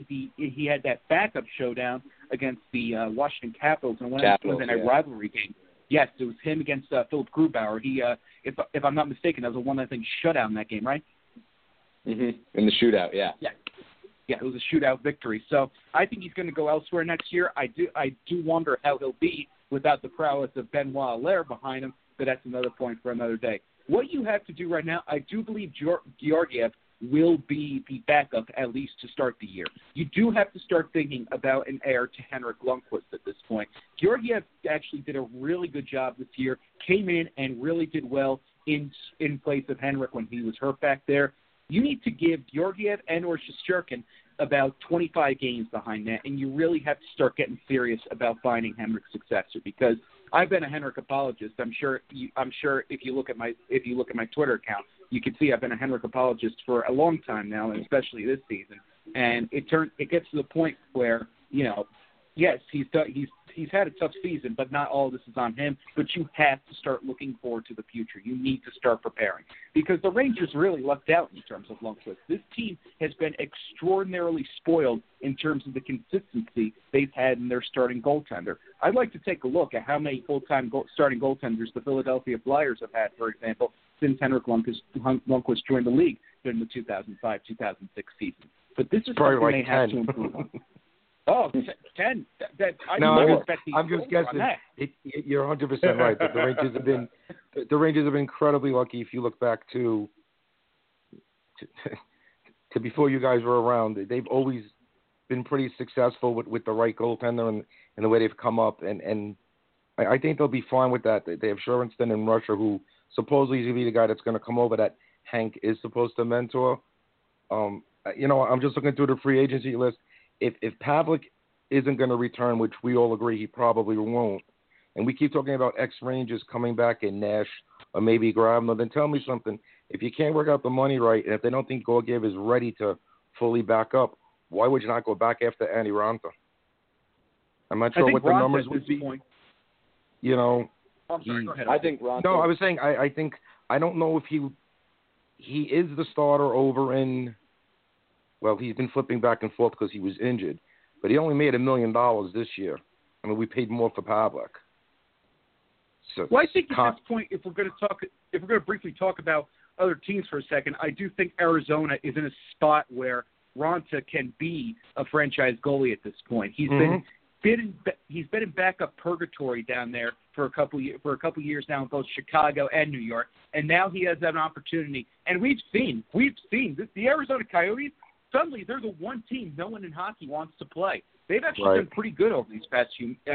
he had that backup showdown against the Washington Capitals in a rivalry game. Yes, it was him against Philip Grubauer. He, if I'm not mistaken, that was a 1-0 shutout in that game, right? Mm-hmm. In the shootout, yeah. Yeah, it was a shootout victory. So I think he's going to go elsewhere next year. I do wonder how he'll be without the prowess of Benoit Allaire behind him, but that's another point for another day. What you have to do right now, I do believe Georgiev will be the backup at least to start the year. You do have to start thinking about an heir to Henrik Lundqvist at this point. Georgiev actually did a really good job this year, came in and really did well in place of Henrik when he was hurt back there. You need to give Georgiev and or Shesterkin about 25 games behind that, and you really have to start getting serious about finding Henrik's successor, because I've been a Henrik apologist. I'm sure if you look at my Twitter account, you can see I've been a Henrik apologist for a long time now, and especially this season. And it gets to the point where, yes, he's had a tough season, but not all this is on him. But you have to start looking forward to the future. You need to start preparing, because the Rangers really lucked out in terms of Lundqvist. This team has been extraordinarily spoiled in terms of the consistency they've had in their starting goaltender. I'd like to take a look at how many full-time starting goaltenders the Philadelphia Flyers have had, for example, since Henrik Lundqvist joined the league during the 2005-2006 season. But this is probably something like they have 10. to improve on. Oh, 10. I'm just guessing. You're 100% right. But the Rangers have been incredibly lucky. If you look back to before you guys were around, they've always been pretty successful with the right goaltender and the way they've come up. And I think they'll be fine with that. They have Sherenston in Russia, who supposedly is going to be the guy that's going to come over that Hank is supposed to mentor. I'm just looking through the free agency list. If Pavlik isn't going to return, which we all agree he probably won't, and we keep talking about ex-Rangers coming back in Nash or maybe Grabner, then tell me something. If you can't work out the money right, and if they don't think Georgiev is ready to fully back up, why would you not go back after Antti Raanta? I'm not sure what the numbers would be. Point. I'm sorry, go ahead. I think Raanta. No, I was saying I don't know if he is the starter over in. Well, he's been flipping back and forth because he was injured, but he only made $1 million this year. I mean, we paid more for Pavlik. So, well, I think at this point, if we're going to briefly talk about other teams for a second, I do think Arizona is in a spot where Raanta can be a franchise goalie at this point. He's been in backup purgatory down there for a couple years now in both Chicago and New York, and now he has an opportunity. And we've seen the Arizona Coyotes. Suddenly, they're the one team no one in hockey wants to play. They've actually been pretty good over these past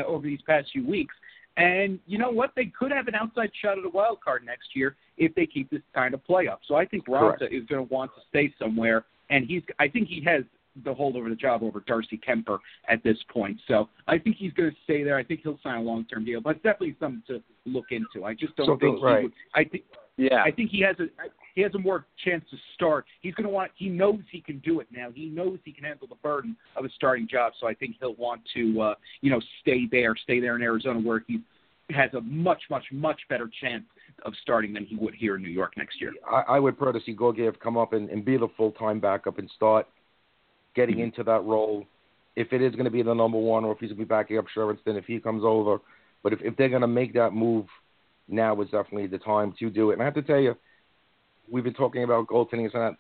few weeks. And you know what? They could have an outside shot at a wild card next year if they keep this kind of play up. So I think Raanta is going to want to stay somewhere, and I think he has the hold over the job over Darcy Kemper at this point. So I think he's going to stay there. I think he'll sign a long-term deal, but it's definitely something to look into. I just don't think he would. I think he has a more chance to start. He's going to want. He knows he can do it now. He knows he can handle the burden of a starting job. So I think he'll want to, stay there in Arizona, where he has a much, much, much better chance of starting than he would here in New York next year. I would prefer to see Georgiev come up and be the full-time backup and start getting into that role. If it is going to be the number one, or if he's going to be backing up Sherenston, if he comes over. But if they're going to make that move, now is definitely the time to do it. And I have to tell you, we've been talking about goaltending and that.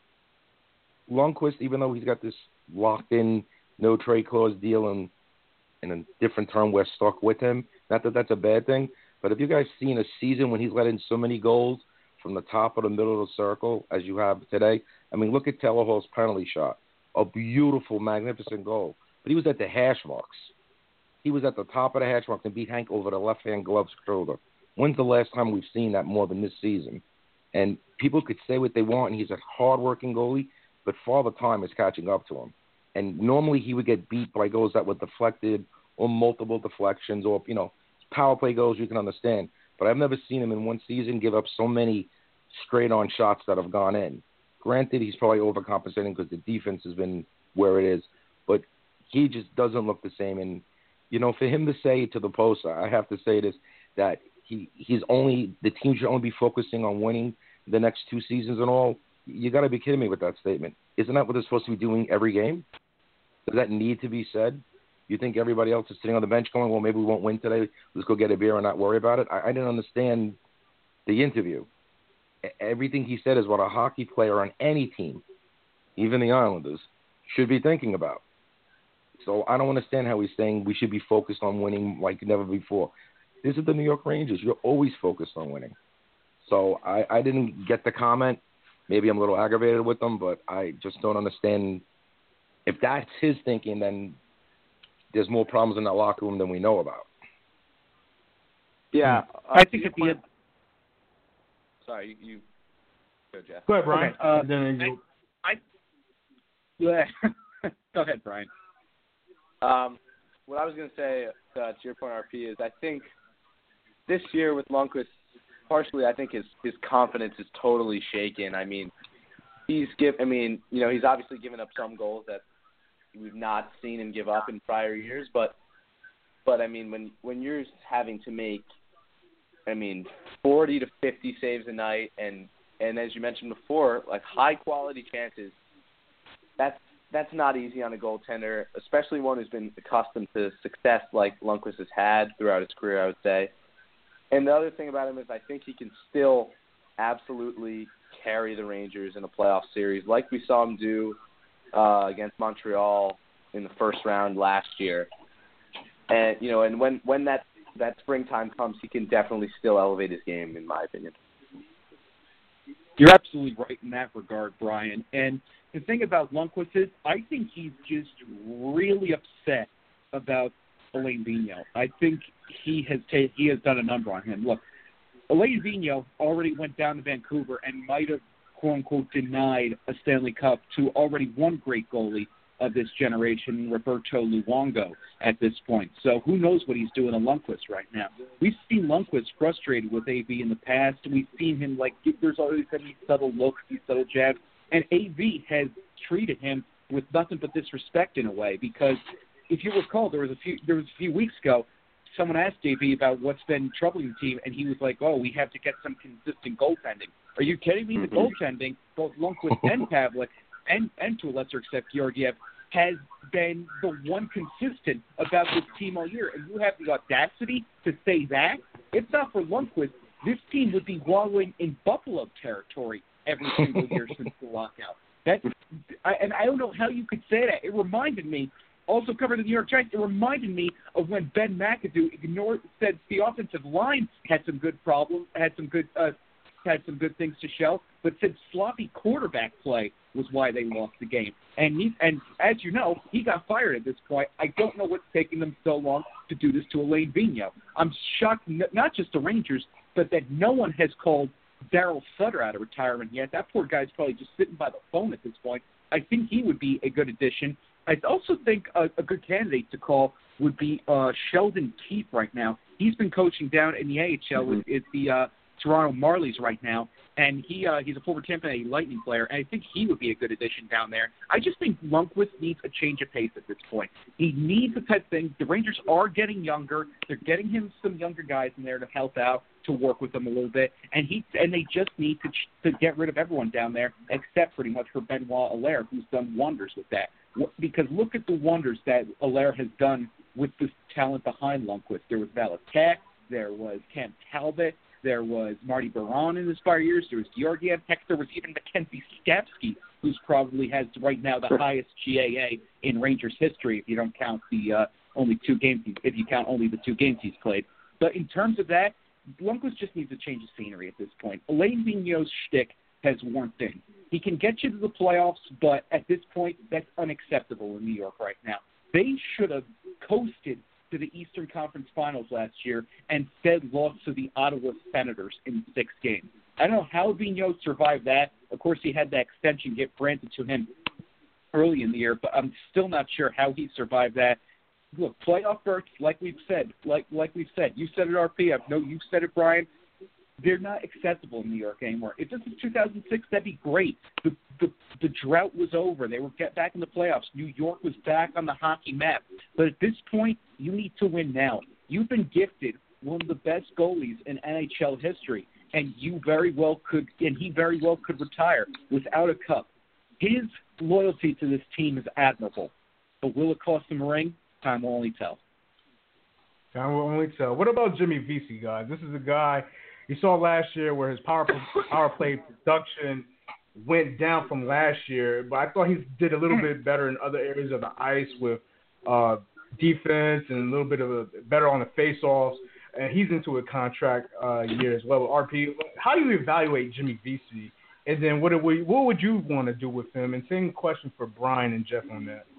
Lundqvist, even though he's got this locked-in, no trade clause deal and in a different term, we're stuck with him. Not that that's a bad thing, but have you guys seen a season when he's let in so many goals from the top or the middle of the circle as you have today? I mean, look at Taylor Hall's penalty shot. A beautiful, magnificent goal. But he was at the hash marks. He was at the top of the hash marks and beat Hank over the left-hand glove shoulder. When's the last time we've seen that more than this season? And people could say what they want, and he's a hard-working goalie, but Father Time is catching up to him. And normally he would get beat by goals that were deflected or multiple deflections or, power play goals you can understand. But I've never seen him in one season give up so many straight-on shots that have gone in. Granted, he's probably overcompensating because the defense has been where it is, but he just doesn't look the same. And, for him to say to the post, I have to say this, that the team should only be focusing on winning the next 2 seasons and all. You got to be kidding me with that statement. Isn't that what they're supposed to be doing every game? Does that need to be said? You think everybody else is sitting on the bench going, well, maybe we won't win today. Let's go get a beer and not worry about it. I didn't understand the interview. Everything he said is what a hockey player on any team, even the Islanders, should be thinking about. So I don't understand how he's saying we should be focused on winning like never before. This is the New York Rangers. You're always focused on winning. So I didn't get the comment. Maybe I'm a little aggravated with them, but I just don't understand. If that's his thinking, then there's more problems in that locker room than we know about. Yeah. I think at the end. Sorry, you go, Jeff. Go ahead, Brian. Okay. Go ahead, Brian. What I was going to say to your point, RP, is I think this year with Lundqvist, partially I think his confidence is totally shaken. I mean, he's obviously given up some goals that we've not seen him give up in prior years, but I mean, when you're having to make, 40 to 50 saves a night, and as you mentioned before, like high quality chances, that's not easy on a goaltender, especially one who's been accustomed to success like Lundqvist has had throughout his career, I would say. And the other thing about him is I think he can still absolutely carry the Rangers in a playoff series, like we saw him do against Montreal in the first round last year. And and when that springtime comes, he can definitely still elevate his game, in my opinion. You're absolutely right in that regard, Brian. And the thing about Lundqvist is I think he's just really upset about Alain Vigneault. I think he has done a number on him. Look, Alain Vigneault already went down to Vancouver and might have, quote-unquote, denied a Stanley Cup to already one great goalie of this generation, Roberto Luongo, at this point. So who knows what he's doing to Lundqvist right now. We've seen Lundqvist frustrated with AV in the past. We've seen him, there's always been these subtle looks, these subtle jabs, and AV has treated him with nothing but disrespect in a way, because if you recall, there was a few weeks ago, someone asked AV about what's been troubling the team, and he was like, we have to get some consistent goaltending. Are you kidding me? The goaltending, both Lundqvist and Pavlik, and to a lesser extent Georgiev, has been the one consistent about this team all year. And you have the audacity to say that? If not for Lundqvist, this team would be wallowing in Buffalo territory every single year since the lockout. And I don't know how you could say that. It reminded me, also covered in the New York Giants, it reminded me of when Ben McAdoo said the offensive line had some good problems, had some good things to show, but said sloppy quarterback play was why they lost the game. And as you know, he got fired at this point. I don't know what's taking them so long to do this to Alain Vigneault. I'm shocked, not just the Rangers, but that no one has called Daryl Sutter out of retirement yet. That poor guy's probably just sitting by the phone at this point. I think he would be a good addition. I also think a good candidate to call would be Sheldon Keefe right now. He's been coaching down in the AHL with the Toronto Marlies right now, and he's a former Tampa Bay Lightning player, and I think he would be a good addition down there. I just think Lundqvist needs a change of pace at this point. He needs a type thing. The Rangers are getting younger. They're getting him some younger guys in there to help out, to work with them a little bit, and they just need to get rid of everyone down there except pretty much for Benoit Allaire, who's done wonders with that. Because look at the wonders that Allaire has done with the talent behind Lundqvist. There was Valatek, there was Cam Talbot, there was Marty Baron in his prior years, there was Georgiev, heck, there was even Mackenzie Skapski, who's probably has right now the highest GAA in Rangers history if you don't count the only the 2 games he's played. But in terms of that, Lundqvist just needs a change of scenery at this point. Alain Vigneault's shtick has worn thin. He can get you to the playoffs, but at this point, that's unacceptable in New York right now. They should have coasted to the Eastern Conference Finals last year and instead lost to the Ottawa Senators in 6 games. I don't know how Vigneault survived that. Of course, he had that extension get granted to him early in the year, but I'm still not sure how he survived that. Look, playoff berths, like we've said, you said it, RP. I know you said it, Brian. They're not accessible in New York anymore. If this was 2006, that'd be great. The drought was over. They were back in the playoffs. New York was back on the hockey map. But at this point, you need to win now. You've been gifted one of the best goalies in NHL history, and he very well could retire without a cup. His loyalty to this team is admirable. But will it cost him a ring? Time will only tell. Time will only tell. What about Jimmy Vesey, guys? This is a guy you saw last year where his power play production went down from last year, but I thought he did a little bit better in other areas of the ice with defense and a little bit better on the face-offs, and he's into a contract year as well. RP, how do you evaluate Jimmy Vesey, and then what would you want to do with him? And same question for Brian and Jeff on that.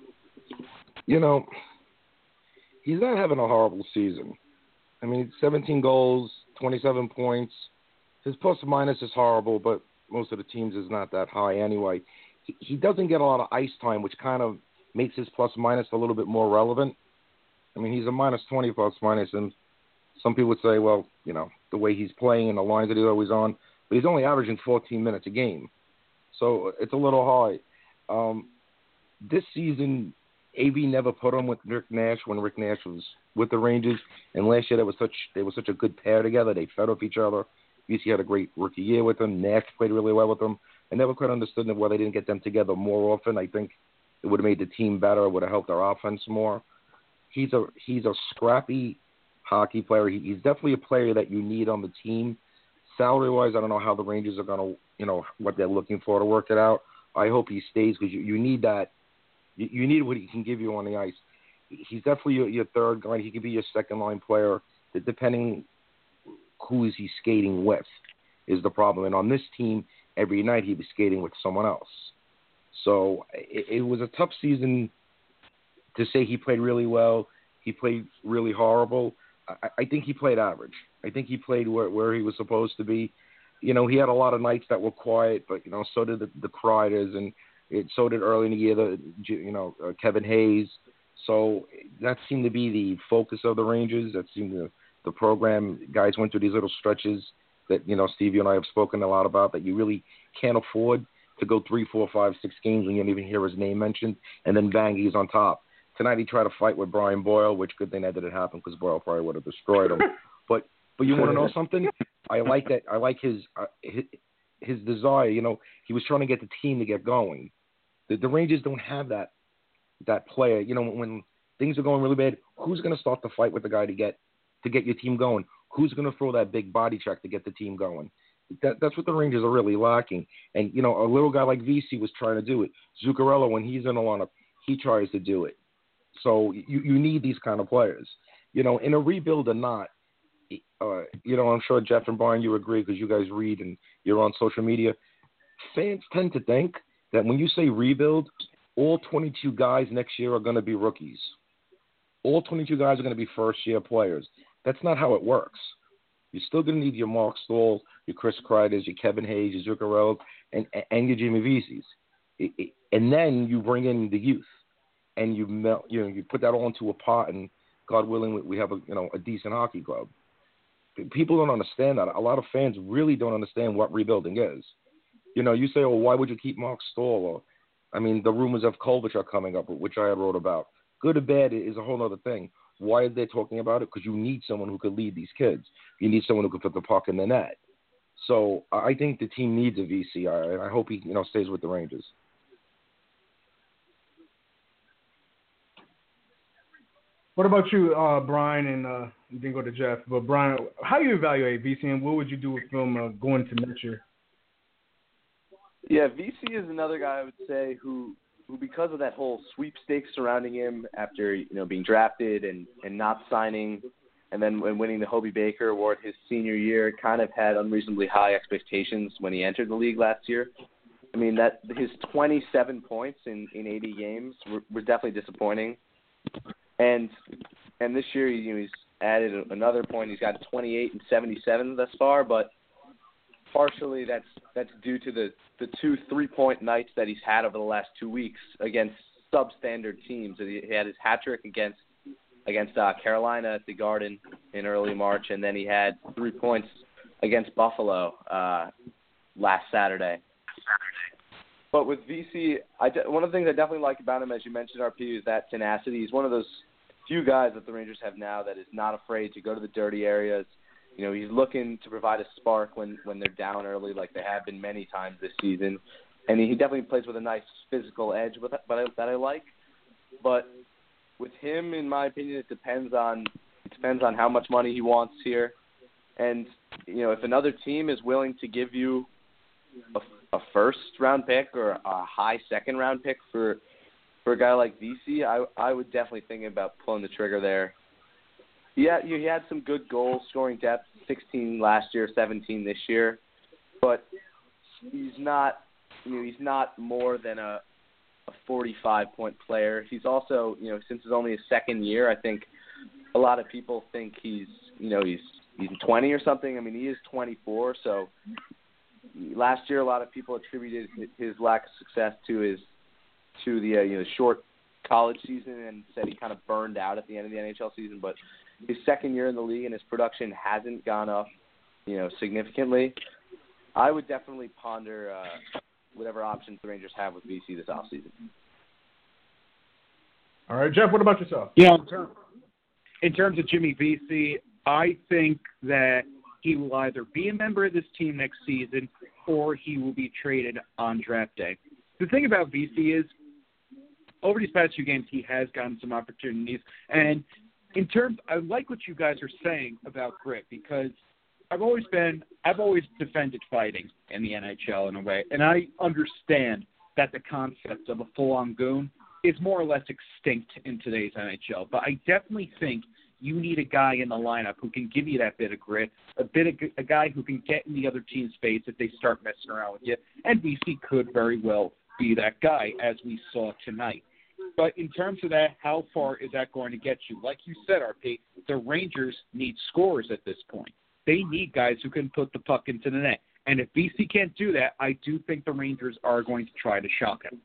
He's not having a horrible season. 17 goals, 27 points. His plus-minus is horrible, but most of the teams is not that high anyway. He doesn't get a lot of ice time, which kind of makes his plus-minus a little bit more relevant. He's a minus 20 plus-minus in Some people would say, well, the way he's playing and the lines that he's always on, but he's only averaging 14 minutes a game. So it's a little high. This season, AB never put him with Rick Nash when Rick Nash was with the Rangers. And last year, they were such a good pair together. They fed off each other. VC had a great rookie year with him. Nash played really well with him. I never quite understood why they didn't get them together more often. I think it would have made the team better. It would have helped our offense more. He's a scrappy hockey player. He's definitely a player that you need on the team. Salary-wise, I don't know how the Rangers are going to, what they're looking for to work it out. I hope he stays because you need that. You need what he can give you on the ice. He's definitely your third guy. He could be your second-line player, depending who is he skating with is the problem. And on this team, every night he was skating with someone else. So it was a tough season to say he played really well. He played really horrible. I think he played average. I think he played where he was supposed to be. He had a lot of nights that were quiet, but, so did the Kreider's, and so did early in the year, Kevin Hayes. So that seemed to be the focus of the Rangers. That seemed the program. Guys went through these little stretches that, Steve, you and I have spoken a lot about, that you really can't afford to go 3, 4, 5, 6 games when you don't even hear his name mentioned, and then bang, he's on top. Tonight he tried to fight with Brian Boyle, which good thing that didn't happen because Boyle probably would have destroyed him. But you want to know something? I like that. I like his desire. He was trying to get the team to get going. The Rangers don't have that player. When things are going really bad, who's going to start the fight with the guy to get your team going? Who's going to throw that big body check to get the team going? That's what the Rangers are really lacking. And, a little guy like VC was trying to do it. Zuccarello, when he's in the lineup, he tries to do it. So you need these kind of players. In a rebuild or not, I'm sure Jeff and Brian, you agree because you guys read and you're on social media. Fans tend to think that when you say rebuild, all 22 guys next year are going to be rookies. All 22 guys are going to be first-year players. That's not how it works. You're still going to need your Mark Stahl, your Chris Kreider's, your Kevin Hayes, your Zuccarello, and your Jimmy Vesey's. And then you bring in the youth, and you put that all into a pot, and God willing, we have a decent hockey club. People don't understand that. A lot of fans really don't understand what rebuilding is. You say, why would you keep Mark Stahl? The rumors of Kovac are coming up, which I had wrote about. Good or bad is a whole other thing. Why are they talking about it? Because you need someone who could lead these kids. You need someone who could put the puck in the net. So I think the team needs a VC. I hope he stays with the Rangers. What about you, Brian, and then go to Jeff. But Brian, how do you evaluate VC, and what would you do with him going to next year? Yeah, VC is another guy I would say who because of that whole sweepstakes surrounding him after being drafted and not signing, and then when winning the Hobey Baker Award his senior year, kind of had unreasonably high expectations when he entered the league last year. That his 27 points in 80 games were definitely disappointing. And this year, he's added another point. He's got 28 and 77 thus far, but partially that's due to the 2 3-point nights that he's had over the last 2 weeks against substandard teams. He had his hat trick against Carolina at the Garden in early March, and then he had 3 points against Buffalo last Saturday. But with VC, one of the things I definitely like about him, as you mentioned, RP, is that tenacity. He's one of those few guys that the Rangers have now that is not afraid to go to the dirty areas. He's looking to provide a spark when they're down early, like they have been many times this season. And he definitely plays with a nice physical edge that I like. But with him, in my opinion, it depends on how much money he wants here. And, if another team is willing to give you a first-round pick or a high second-round pick for a guy like VC, I would definitely think about pulling the trigger there. Yeah, he had some good goal-scoring depth, 16 last year, 17 this year, but he's not more than a 45-point player. He's also, since it's only his second year, I think a lot of people think he's 20 or something. He is 24, so last year a lot of people attributed his lack of success to the short college season and said he kind of burned out at the end of the NHL season, but his second year in the league and his production hasn't gone up, significantly. I would definitely ponder whatever options the Rangers have with VC this offseason. All right, Jeff, what about yourself? Yeah, in terms of Jimmy Vesey, I think that he will either be a member of this team next season or he will be traded on draft day. The thing about Vesey is, over these past few games, he has gotten some opportunities. And I like what you guys are saying about grit, because I've always defended fighting in the NHL in a way, and I understand that the concept of a full-on goon is more or less extinct in today's NHL. But I definitely think you need a guy in the lineup who can give you that bit of grit, a guy who can get in the other team's face if they start messing around with you. And VC could very well be that guy, as we saw tonight. But in terms of that, how far is that going to get you? Like you said, RP, the Rangers need scorers at this point. They need guys who can put the puck into the net. And if VC can't do that, I do think the Rangers are going to try to shock him.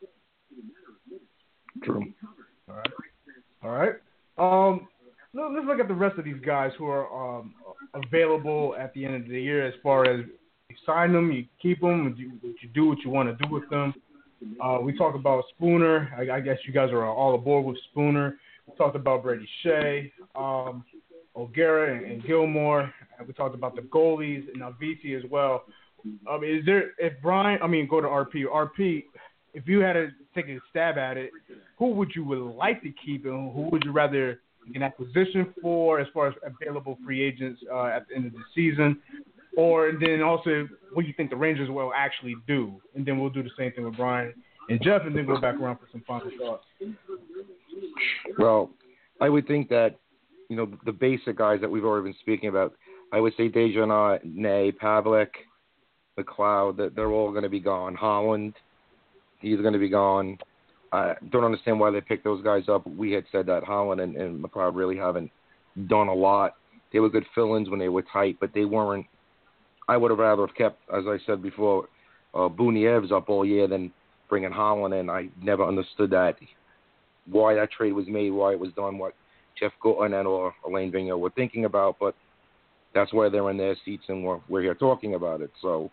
True. All right. Let's look at the rest of these guys who are available at the end of the year. As far as you sign them, you keep them, you do what you want to do with them. We talked about Spooner. I guess you guys are all aboard with Spooner. We talked about Brady Shea, O'Gara, and Gilmore. We talked about the goalies and now VC as well. Go to RP. RP, if you had to take a stab at it, who would you like to keep and who would you rather an acquisition for as far as available free agents at the end of the season? Or then also, what do you think the Rangers will actually do? And then we'll do the same thing with Brian and Jeff, and then go back around for some final thoughts. Well, I would think that, the basic guys that we've already been speaking about, I would say Desjardins, Ney, Pavlik, McLeod, that they're all going to be gone. Holland, he's going to be gone. I don't understand why they picked those guys up. We had said that Holland and McLeod really haven't done a lot. They were good fill-ins when they were tight, but they weren't. I would have rather have kept, as I said before, Buniev's up all year than bringing Holland in. I never understood that, why that trade was made, why it was done, what Jeff Gorton or Alain Vigneault were thinking about, but that's why they're in their seats and we're here talking about it. So,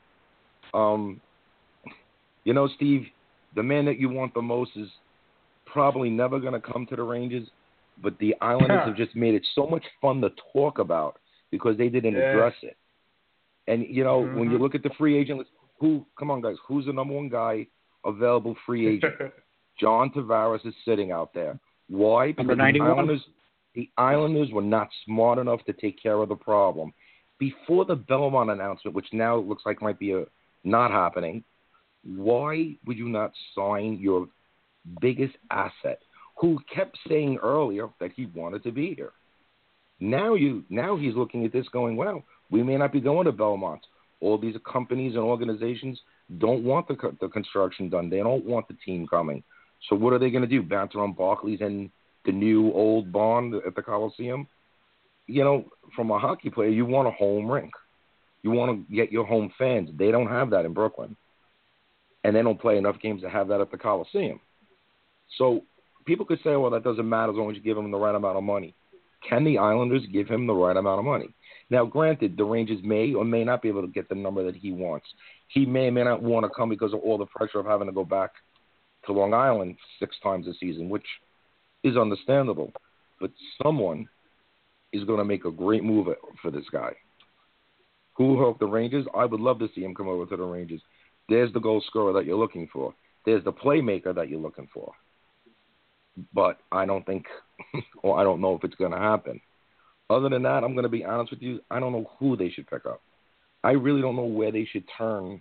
Steve, the man that you want the most is probably never going to come to the Rangers, but the Islanders have just made it so much fun to talk about because they didn't address it. And, when you look at the free agent list, come on, guys, who's the number one guy available free agent? John Tavares is sitting out there. Why? Because the Islanders were not smart enough to take care of the problem. Before the Belmont announcement, which now looks like might be not happening, why would you not sign your biggest asset, who kept saying earlier that he wanted to be here? Now he's looking at this going, well, we may not be going to Belmont. All these companies and organizations don't want the construction done. They don't want the team coming. So what are they going to do? Banter on Barclays and the new old Bond at the Coliseum? From a hockey player, you want a home rink. You want to get your home fans. They don't have that in Brooklyn. And they don't play enough games to have that at the Coliseum. So people could say, well, that doesn't matter as long as you give him the right amount of money. Can the Islanders give him the right amount of money? Now, granted, the Rangers may or may not be able to get the number that he wants. He may or may not want to come because of all the pressure of having to go back to Long Island 6 times a season, which is understandable. But someone is going to make a great move for this guy. Who will help the Rangers? I would love to see him come over to the Rangers. There's the goal scorer that you're looking for. There's the playmaker that you're looking for. But I don't think, or I don't know if it's going to happen. Other than that, I'm going to be honest with you, I don't know who they should pick up. I really don't know where they should turn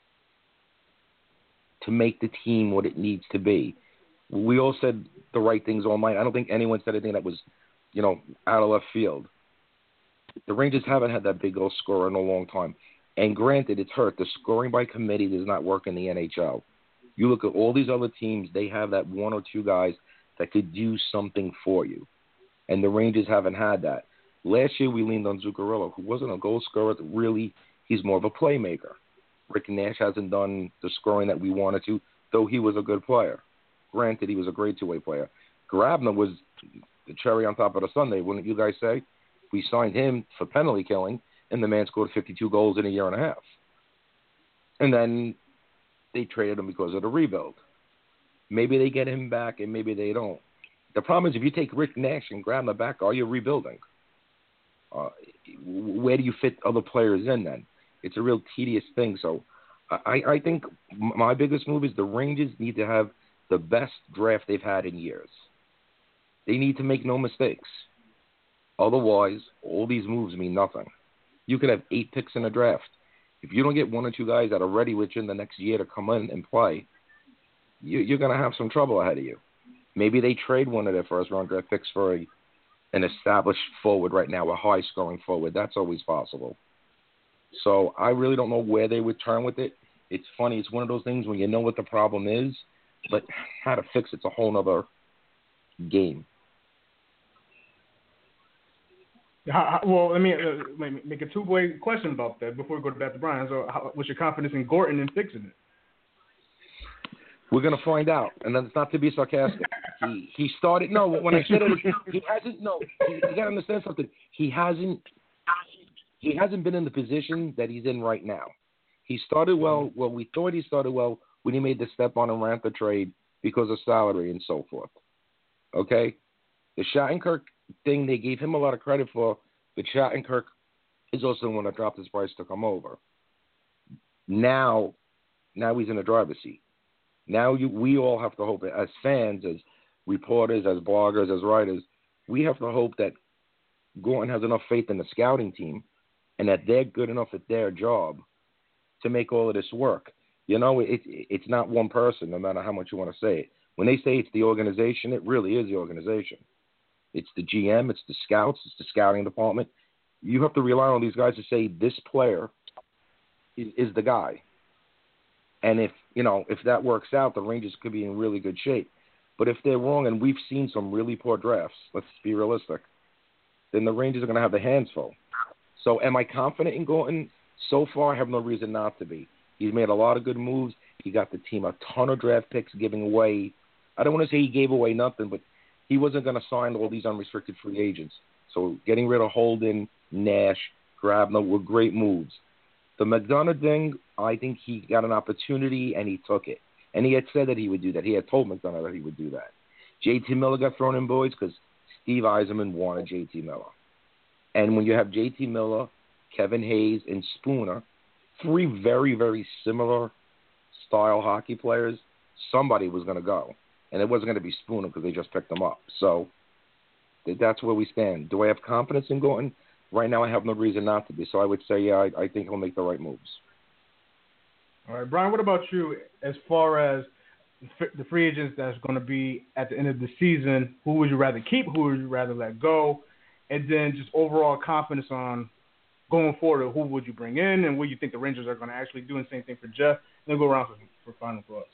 to make the team what it needs to be. We all said the right things all night. I don't think anyone said anything that was, out of left field. The Rangers haven't had that big goal scorer in a long time. And granted, it's hurt. The scoring by committee does not work in the NHL. You look at all these other teams, they have that one or two guys that could do something for you. And the Rangers haven't had that. Last year, we leaned on Zuccarello, who wasn't a goal scorer. Really, he's more of a playmaker. Rick Nash hasn't done the scoring that we wanted to, though he was a good player. Granted, he was a great two-way player. Grabner was the cherry on top of the sundae, wouldn't you guys say? We signed him for penalty killing, and the man scored 52 goals in a year and a half. And then they traded him because of the rebuild. Maybe they get him back, and maybe they don't. The problem is if you take Rick Nash and Grabner back, are you rebuilding? Where do you fit other players in then? It's a real tedious thing. So I think my biggest move is the Rangers need to have the best draft they've had in years. They need to make no mistakes. Otherwise, all these moves mean nothing. You could have 8 picks in a draft. If you don't get 1 or 2 guys that are ready within the next year to come in and play, you're going to have some trouble ahead of you. Maybe they trade one of their first-round draft picks for an established forward right now, a high-scoring forward. That's always possible. So I really don't know where they would turn with it. It's funny. It's one of those things when you know what the problem is, but how to fix it's a whole other game. Well, let me make a two-way question about that before we go back to Brian. So what's your confidence in Gorton in fixing it? We're going to find out. And that's not to be sarcastic. He started – no, when I said it, he hasn't – no, you got to understand something. He hasn't been in the position that he's in right now. He started well. Well, we thought he started well when he made the step on and ramped the trade because of salary and so forth. Okay? The Shattenkirk thing, they gave him a lot of credit for, but Shattenkirk is also the one that dropped his price to come over. Now he's in the driver's seat. Now we all have to hope, as fans, as reporters, as bloggers, as writers, we have to hope that Gorton has enough faith in the scouting team and that they're good enough at their job to make all of this work. You know, it's not one person, no matter how much you want to say it. When they say it's the organization, it really is the organization. It's the GM, it's the scouts, it's the scouting department. You have to rely on these guys to say this player is the guy. And if that works out, the Rangers could be in really good shape. But if they're wrong, and we've seen some really poor drafts, let's be realistic, then the Rangers are going to have their hands full. So am I confident in Gorton? So far, I have no reason not to be. He's made a lot of good moves. He got the team a ton of draft picks giving away. I don't want to say he gave away nothing, but he wasn't going to sign all these unrestricted free agents. So getting rid of Holden, Nash, Grabner were great moves. The McDonough thing, I think he got an opportunity and he took it. And he had said that he would do that. He had told McDonough that he would do that. JT Miller got thrown in, boys, because Steve Yzerman wanted JT Miller. And when you have JT Miller, Kevin Hayes, and Spooner, 3 very, very similar style hockey players, somebody was going to go. And it wasn't going to be Spooner because they just picked him up. So that's where we stand. Do I have confidence in Gorton? Right now I have no reason not to be. So I would say, yeah, I think he'll make the right moves. All right, Brian, what about you as far as the free agents that's going to be at the end of the season? Who would you rather keep? Who would you rather let go? And then just overall confidence on going forward, who would you bring in and what you think the Rangers are going to actually do, and same thing for Jeff. And then go around for final thoughts.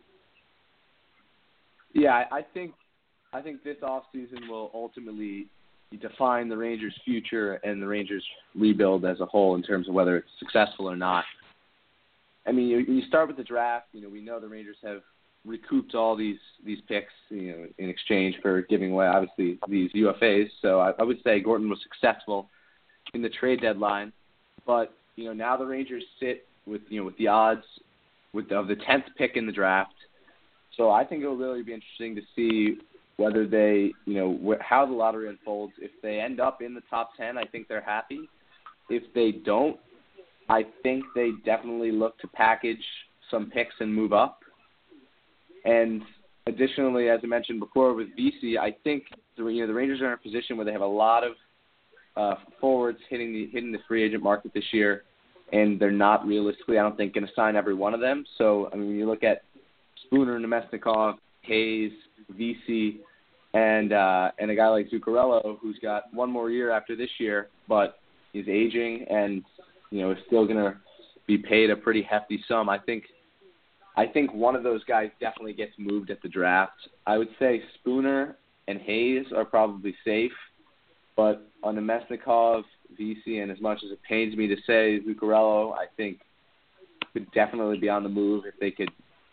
Yeah, I think this offseason will ultimately define the Rangers' future and the Rangers' rebuild as a whole in terms of whether it's successful or not. I mean, you start with the draft. We know the Rangers have recouped all these picks, in exchange for giving away, obviously, these UFAs. So I would say Gorton was successful in the trade deadline. But, now the Rangers sit with the odds of the 10th pick in the draft. So I think it will really be interesting to see whether they, how the lottery unfolds. If they end up in the top 10, I think they're happy. If they don't, I think they definitely look to package some picks and move up. And additionally, as I mentioned before with VC, I think the Rangers are in a position where they have a lot of forwards hitting the free agent market this year, and they're not realistically, I don't think, going to sign every one of them. So, I mean, when you look at Spooner, Nemesnikov, Hayes, VC, and a guy like Zuccarello, who's got one more year after this year, but is aging and is still going to be paid a pretty hefty sum. I think one of those guys definitely gets moved at the draft. I would say Spooner and Hayes are probably safe, but on Nemesnikov, VC, and as much as it pains me to say Zuccarello, I think could definitely be on the move if they could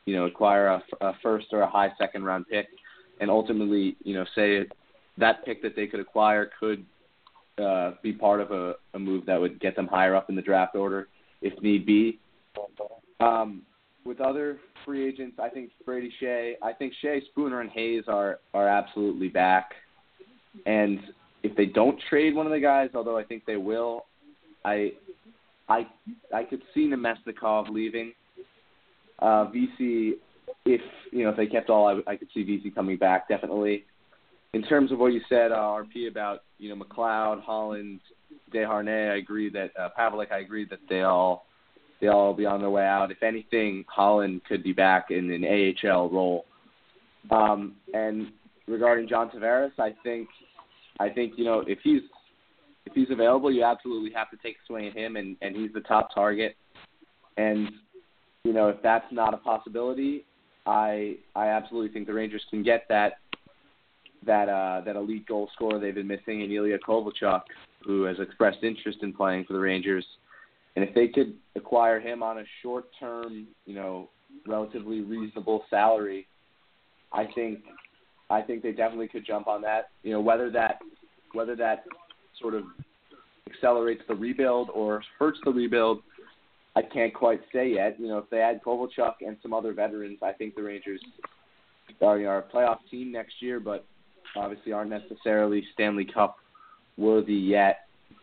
acquire a first or a high second round pick, and ultimately, say that pick that they could acquire could be part of a move that would get them higher up in the draft order if need be. With other free agents, I think Brady Shea, Spooner, and Hayes are absolutely back. And if they don't trade one of the guys, although I think they will, I could see Nemesnikov leaving. VC, if they kept all, I could see VC coming back definitely. In terms of what you said, RP, about McLeod, Holland, Desharnais, I agree that Pavelec, I agree that they all be on their way out. If anything, Holland could be back in an AHL role. And regarding John Tavares, I think if he's available, you absolutely have to take a swing at him, and he's the top target. And if that's not a possibility, I absolutely think the Rangers can get that elite goal scorer they've been missing in Ilya Kovalchuk, who has expressed interest in playing for the Rangers. And if they could acquire him on a short-term, relatively reasonable salary, I think they definitely could jump on that. Whether that sort of accelerates the rebuild or hurts the rebuild, I can't quite say yet. If they add Kovalchuk and some other veterans, I think the Rangers are a playoff team next year, but obviously aren't necessarily Stanley Cup worthy yet.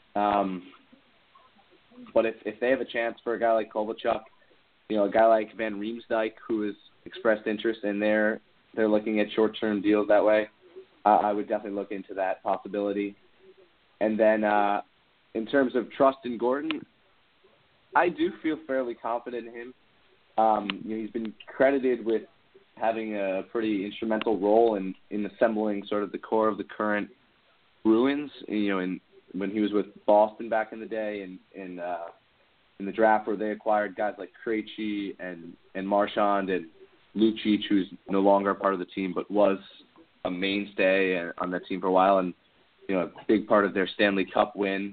But if they have a chance for a guy like Kovalchuk, a guy like Van Riemsdyk, who has expressed interest, and they're looking at short-term deals that way, I would definitely look into that possibility. And then in terms of trust in Gorton, I do feel fairly confident in him. He's been credited with having a pretty instrumental role in assembling sort of the core of the current Bruins, when he was with Boston back in the day, and in the draft where they acquired guys like Krejci and Marchand and Lucic, who's no longer a part of the team but was a mainstay on that team for a while, and a big part of their Stanley Cup win.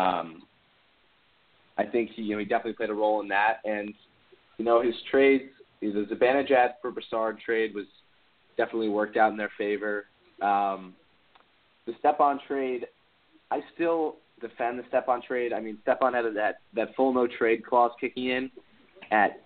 I think he definitely played a role in that, and his trades, the Zibanejad for Brassard trade was definitely worked out in their favor. The Stepan trade, I still defend the Stepan trade. I mean, Stepan had that full no trade clause kicking in at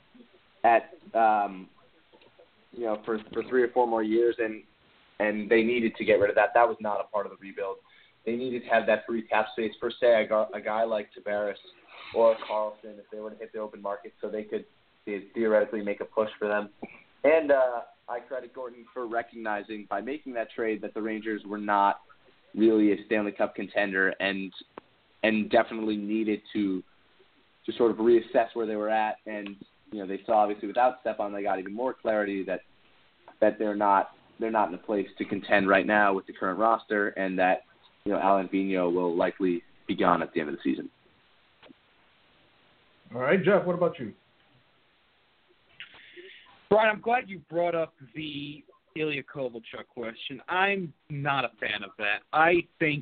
for 3 or 4 more years, and they needed to get rid of that. That was not a part of the rebuild. They needed to have that free cap space for, say, a guy like Tavares or Carlson, if they were to hit the open market, so they could theoretically make a push for them. And I credit Gorton for recognizing, by making that trade, that the Rangers were not really a Stanley Cup contender, and definitely needed to sort of reassess where they were at. And they saw, obviously, without Stepan, they got even more clarity that they're not in a place to contend right now with the current roster, and that Alain Vigneault will likely be gone at the end of the season. All right, Jeff, what about you? Brian, I'm glad you brought up the Ilya Kovalchuk question. I'm not a fan of that. I think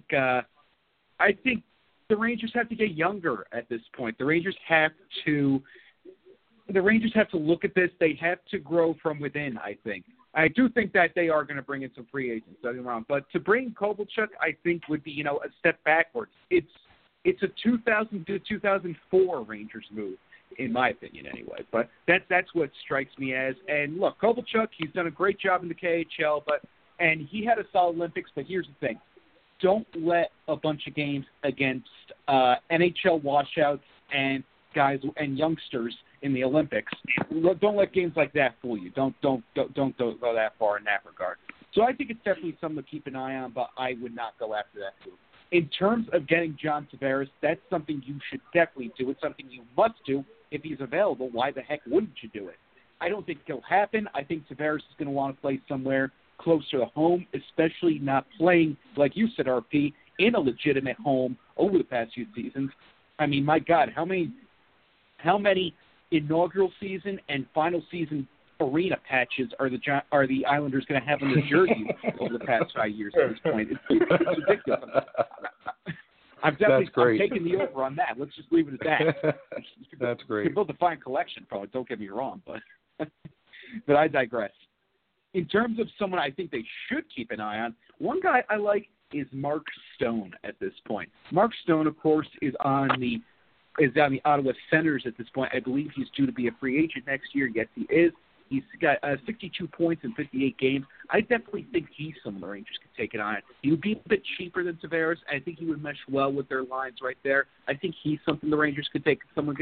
the Rangers have to get younger at this point. The Rangers have to look at this. They have to grow from within, I think. I do think that they are going to bring in some free agents, don't get me wrong. But to bring Kovalchuk, I think, would be, a step backwards. It's a 2000 to 2004 Rangers move, in my opinion, anyway. But that's what strikes me as. And look, Kovalchuk, he's done a great job in the KHL, and he had a solid Olympics. But here's the thing: don't let a bunch of games against NHL washouts and guys and youngsters in the Olympics. Don't let games like that fool you. Don't go that far in that regard. So I think it's definitely something to keep an eye on, but I would not go after that move. In terms of getting John Tavares, that's something you should definitely do. It's something you must do if he's available. Why the heck wouldn't you do it? I don't think it'll happen. I think Tavares is going to want to play somewhere closer to home, especially not playing, like you said, RP, in a legitimate home over the past few seasons. I mean, my God, how many inaugural season and final season arena patches are the Islanders going to have on their jerseys over the past 5 years at this point? It's ridiculous. I'm taking the over on that. Let's just leave it at that. That's great. You can build a fine collection, probably. Don't get me wrong, but but I digress. In terms of someone I think they should keep an eye on, one guy I like is Mark Stone at this point. Mark Stone, of course, is on the Ottawa Senators at this point. I believe he's due to be a free agent next year. Yes, he is. He's got 62 points in 58 games. I definitely think he's someone the Rangers could take an eye on. He would be a bit cheaper than Tavares. I think he would mesh well with their lines right there. I think he's something the Rangers could take. Someone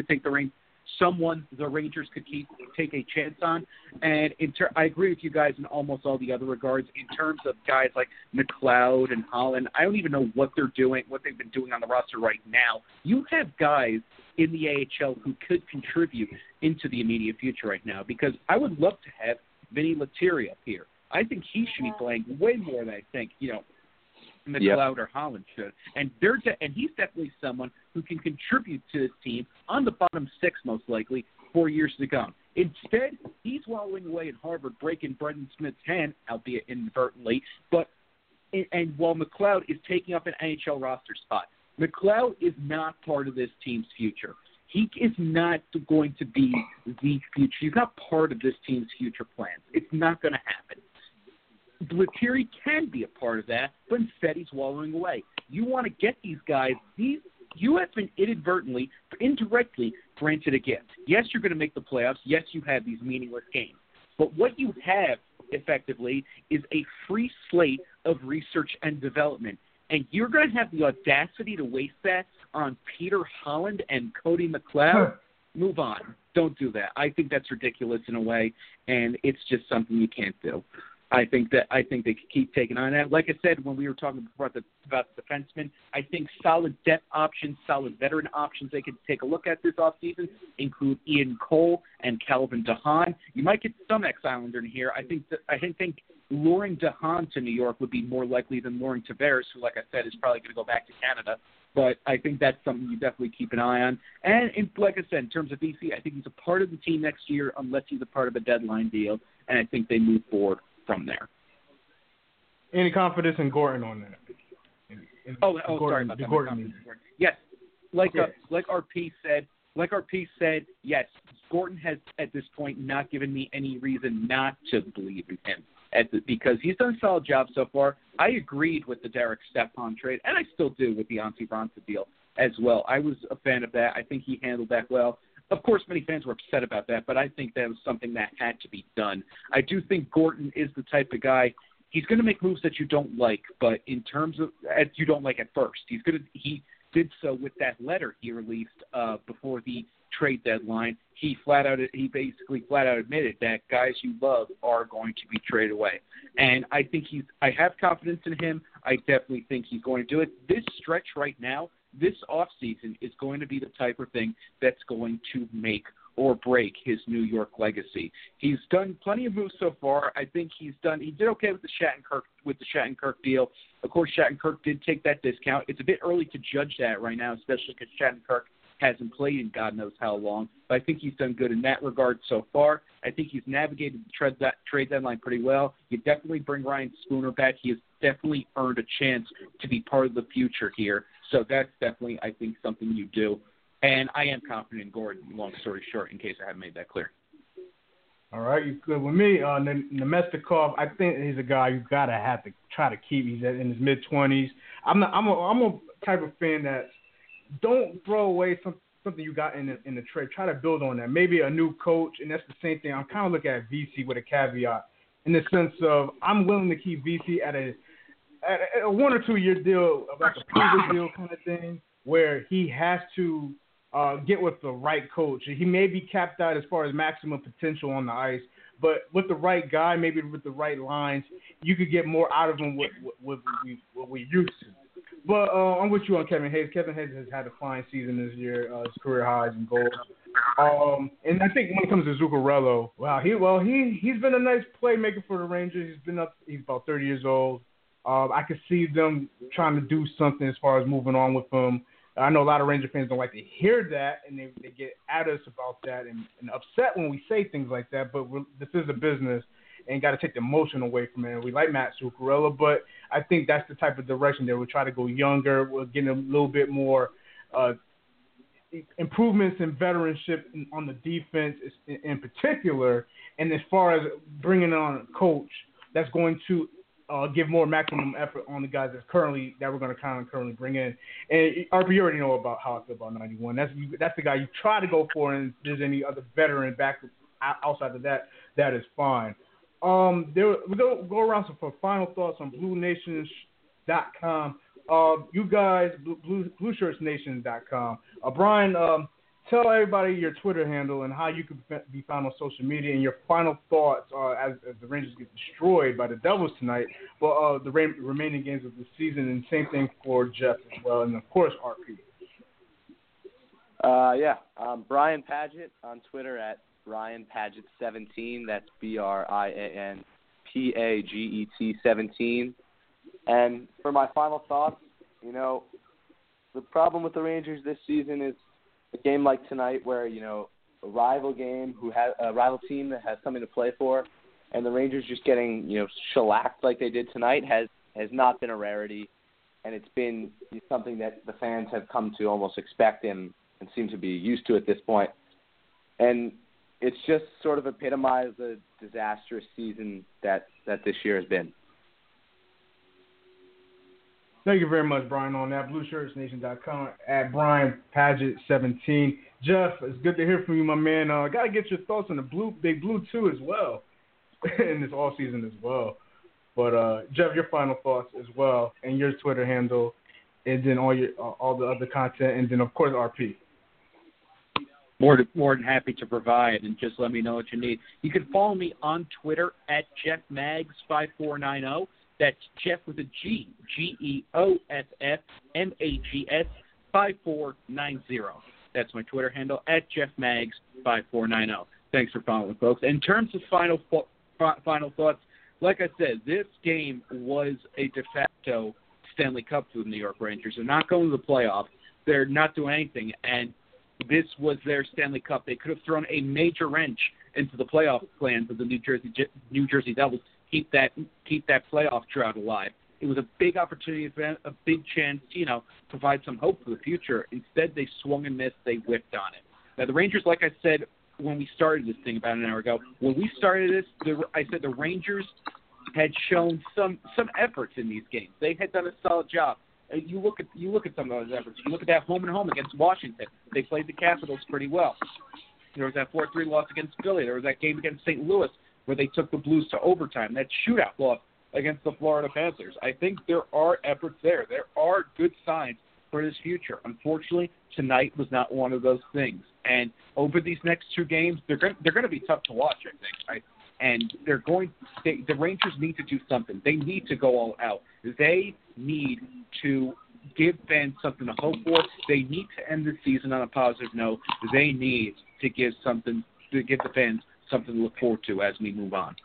the Rangers could take a chance on. And I agree with you guys in almost all the other regards. In terms of guys like McLeod and Holland, I don't even know what they're doing, what they've been doing on the roster right now. You have guys in the AHL who could contribute into the immediate future right now, because I would love to have Vinny Lettieri up here. I think he should be playing way more than I think, McLeod or Holland should. And he's definitely someone who can contribute to this team on the bottom six, most likely, for years to come. Instead, he's wallowing away at Harvard, breaking Brendan Smith's hand, albeit inadvertently, and while McLeod is taking up an NHL roster spot. McLeod is not part of this team's future. He is not going to be the future. He's not part of this team's future plans. It's not going to happen. Lettieri can be a part of that, but instead he's wallowing away. You want to get these guys. You have been indirectly granted a gift. Yes, you're going to make the playoffs. Yes, you have these meaningless games. But what you have, effectively, is a free slate of research and development. And you're going to have the audacity to waste that on Peter Holland and Cody McLeod? Move on. Don't do that. I think that's ridiculous in a way, and it's just something you can't do. I think they could keep taking on that. Like I said, when we were talking about the defensemen, I think solid depth options, solid veteran options they could take a look at this offseason include Ian Cole and Calvin DeHaan. You might get some ex-Islander in here. I think luring DeHaan to New York would be more likely than luring Tavares, who, like I said, is probably going to go back to Canada. But I think that's something you definitely keep an eye on. And like I said, in terms of VC, I think he's a part of the team next year unless he's a part of a deadline deal, and I think they move forward from there. Any confidence in Gorton on that? Sorry about that. Gorton. Yes, like RP said, yes, Gorton has at this point not given me any reason not to believe in him because he's done a solid job so far. I agreed with the Derek Stepan trade, and I still do with the Antti Raanta deal as well. I was a fan of that. I think he handled that well. Of course, many fans were upset about that, but I think that was something that had to be done. I do think Gorton is the type of guy, he's going to make moves that you don't like, but in terms of, you don't like at first. He did so with that letter he released before the trade deadline. He basically flat out admitted that guys you love are going to be traded away. And I think I have confidence in him. I definitely think he's going to do it. This stretch right now, this offseason is going to be the type of thing that's going to make or break his New York legacy. He's done plenty of moves so far. I think he did okay with the Shattenkirk deal. Of course, Shattenkirk did take that discount. It's a bit early to judge that right now, especially because Shattenkirk hasn't played in God knows how long. But I think he's done good in that regard so far. I think he's navigated the trade deadline pretty well. You definitely bring Ryan Spooner back. He has definitely earned a chance to be part of the future here. So that's definitely, I think, something you do. And I am confident in Gordon, long story short, in case I haven't made that clear. All right, you good with me. Nemestikov, I think he's a guy you gotta have to try to keep. He's in his mid-20s. I'm a type of fan that don't throw away something you got in the trade. Try to build on that. Maybe a new coach, and that's the same thing. I'm kind of looking at VC with a caveat in the sense of I'm willing to keep VC at a 1 or 2 year deal, like a prove deal kind of thing, where he has to get with the right coach. He may be capped out as far as maximum potential on the ice, but with the right guy, maybe with the right lines, you could get more out of him what we used to. But I'm with you on Kevin Hayes. Kevin Hayes has had a fine season this year, his career highs and goals. And I think when it comes to Zuccarello, he's been a nice playmaker for the Rangers. He's about 30 years old. I could see them trying to do something as far as moving on with him. I know a lot of Ranger fans don't like to hear that, and they get at us about that and upset when we say things like that. But this is a business, and got to take the emotion away from it. We like Matt Zuccarello, but I think that's the type of direction that we try to go younger. We're getting a little bit more improvements in veteranship on the defense in particular, and as far as bringing on a coach that's going to give more maximum effort on the guys that we're going to currently bring in. And RP, you already know about how I feel about 91. That's the guy you try to go for, and if there's any other veteran back outside of that, that is fine. We'll go around for final thoughts on BlueNations.com. You guys, BlueShirtsNation.com. Brian, tell everybody your Twitter handle and how you can be found on social media and your final thoughts as the Rangers get destroyed by the Devils tonight, but the remaining games of the season, and same thing for Jeff as well, and of course RP. Brian Paget on Twitter at Brian Paget17. That's BrianPaget 17. And for my final thoughts, the problem with the Rangers this season is a game like tonight where, a rival team that has something to play for, and the Rangers just getting, shellacked like they did tonight has not been a rarity, and it's been something that the fans have come to almost expect and seem to be used to at this point. And it's just sort of epitomized the disastrous season that this year has been. Thank you very much, Brian, on that. BlueShirtsNation.com at Brian Paget17. Jeff, it's good to hear from you, my man. Got to get your thoughts on the Big Blue, too, as well, in this all season as well. But, Jeff, your final thoughts as well, and your Twitter handle, and then all the other content, and then, of course, RP. More than happy to provide, and just let me know what you need. You can follow me on Twitter at JeffMags5490. That's Jeff with a G, GEOSFMAGS 5490. That's my Twitter handle, at JeffMags5490. Thanks for following, folks. In terms of final thoughts, like I said, this game was a de facto Stanley Cup for the New York Rangers. They're not going to the playoffs. They're not doing anything, and this was their Stanley Cup. They could have thrown a major wrench into the playoff plans of the New Jersey Devils. Keep that playoff drought alive. It was a big opportunity for them, a big chance to, provide some hope for the future. Instead, they swung and missed. They whipped on it. Now, the Rangers, like I said when we started this thing about an hour ago, when we started this, I said the Rangers had shown some efforts in these games. They had done a solid job. You look at some of those efforts. You look at that home and home against Washington. They played the Capitals pretty well. There was that 4-3 loss against Philly. There was that game against St. Louis where they took the Blues to overtime, that shootout loss against the Florida Panthers. I think there are efforts there. There are good signs for this future. Unfortunately, tonight was not one of those things. And over these next two games, they're going to be tough to watch, I think. And the Rangers need to do something. They need to go all out. They need to give fans something to hope for. They need to end the season on a positive note. They need to give the fans something to look forward to as we move on.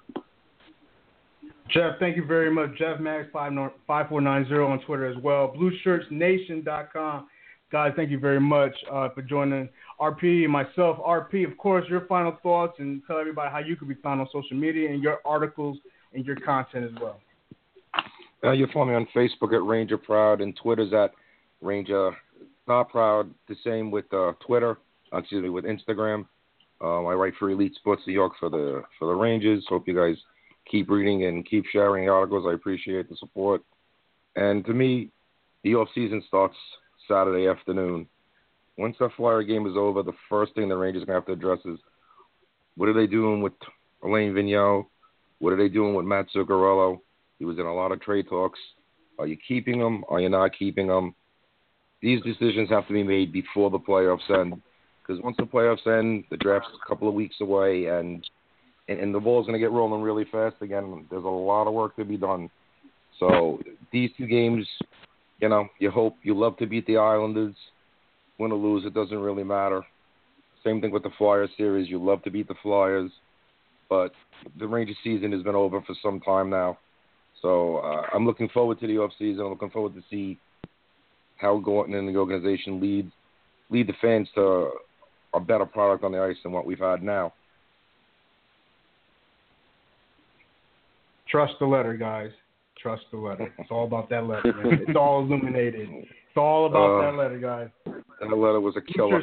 Jeff, thank you very much. Jeff Mags5490 on Twitter as well. BlueShirtsNation.com. Guys, thank you very much for joining RP and myself. RP, of course, your final thoughts, and tell everybody how you can be found on social media and your articles and your content as well. You'll follow me on Facebook at Ranger Proud, and Twitter's at Ranger Not Proud. The same with with Instagram. I write for Elite Sports New York for the Rangers. Hope you guys keep reading and keep sharing the articles. I appreciate the support. And to me, the off-season starts Saturday afternoon. Once that Flyer game is over, the first thing the Rangers are going to have to address is what are they doing with Alain Vigneault? What are they doing with Matt Zuccarello? He was in a lot of trade talks. Are you keeping him? Are you not keeping him? These decisions have to be made before the playoffs end. Because once the playoffs end, the draft's a couple of weeks away, and the ball's going to get rolling really fast again. There's a lot of work to be done. So these two games, you hope, you love to beat the Islanders. Win or lose, it doesn't really matter. Same thing with the Flyers series. You love to beat the Flyers. But the Rangers season has been over for some time now. So I'm looking forward to the offseason. I'm looking forward to see how Gorton and the organization lead the fans to a better product on the ice than what we've had now. Trust the letter, guys. Trust the letter. It's all about that letter, man. It's all illuminated. It's all about that letter, guys. That letter was a killer.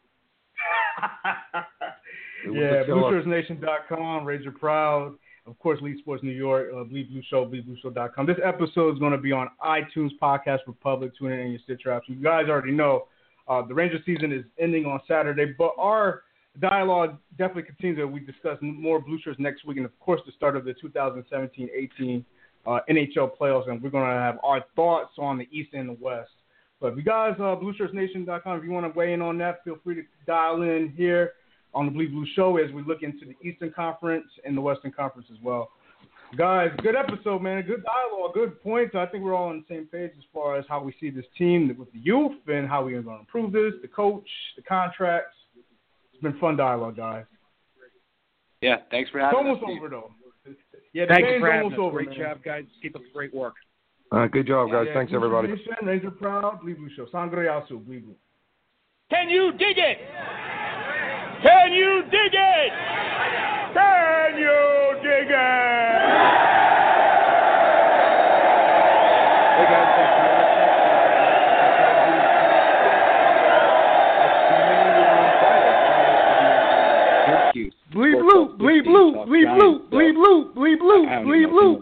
Yeah, BlueShirtsNation.com, Razor Proud. Of course, Lead Sports New York, Bleed Blue Show, BleedBlueShow.com. This episode is going to be on iTunes, Podcast Republic, tune in your Stitcher apps. You guys already know the Ranger season is ending on Saturday, but our dialogue definitely continues. We discuss more Blue Shirts next week, and of course, the start of the 2017-18 NHL playoffs, and we're going to have our thoughts on the East and the West. But if you guys, BlueShirtsNation.com, if you want to weigh in on that, feel free to dial in here on the Bleed Blue Show as we look into the Eastern Conference and the Western Conference as well. Guys, good episode, man. Good dialogue, good points. I think we're all on the same page as far as how we see this team with the youth and how we're going to improve this, the coach, the contracts. It's been fun dialogue, guys. Yeah, thanks for having us. It's almost over, though. Yeah, Thanks for having almost us. over, Great man. job, guys. Keep up the great work. Good job, guys. Yeah, Thanks, everybody. Razor Proud, Bleed Blue Show. Sangre Azul, Bleed Blue. Can you dig it? Can you dig it? Can you dig it? Hey, guys. Thanks for Bleed blue, bleed blue, bleed blue, bleed blue, bleed blue, bleed blue, bleed blue.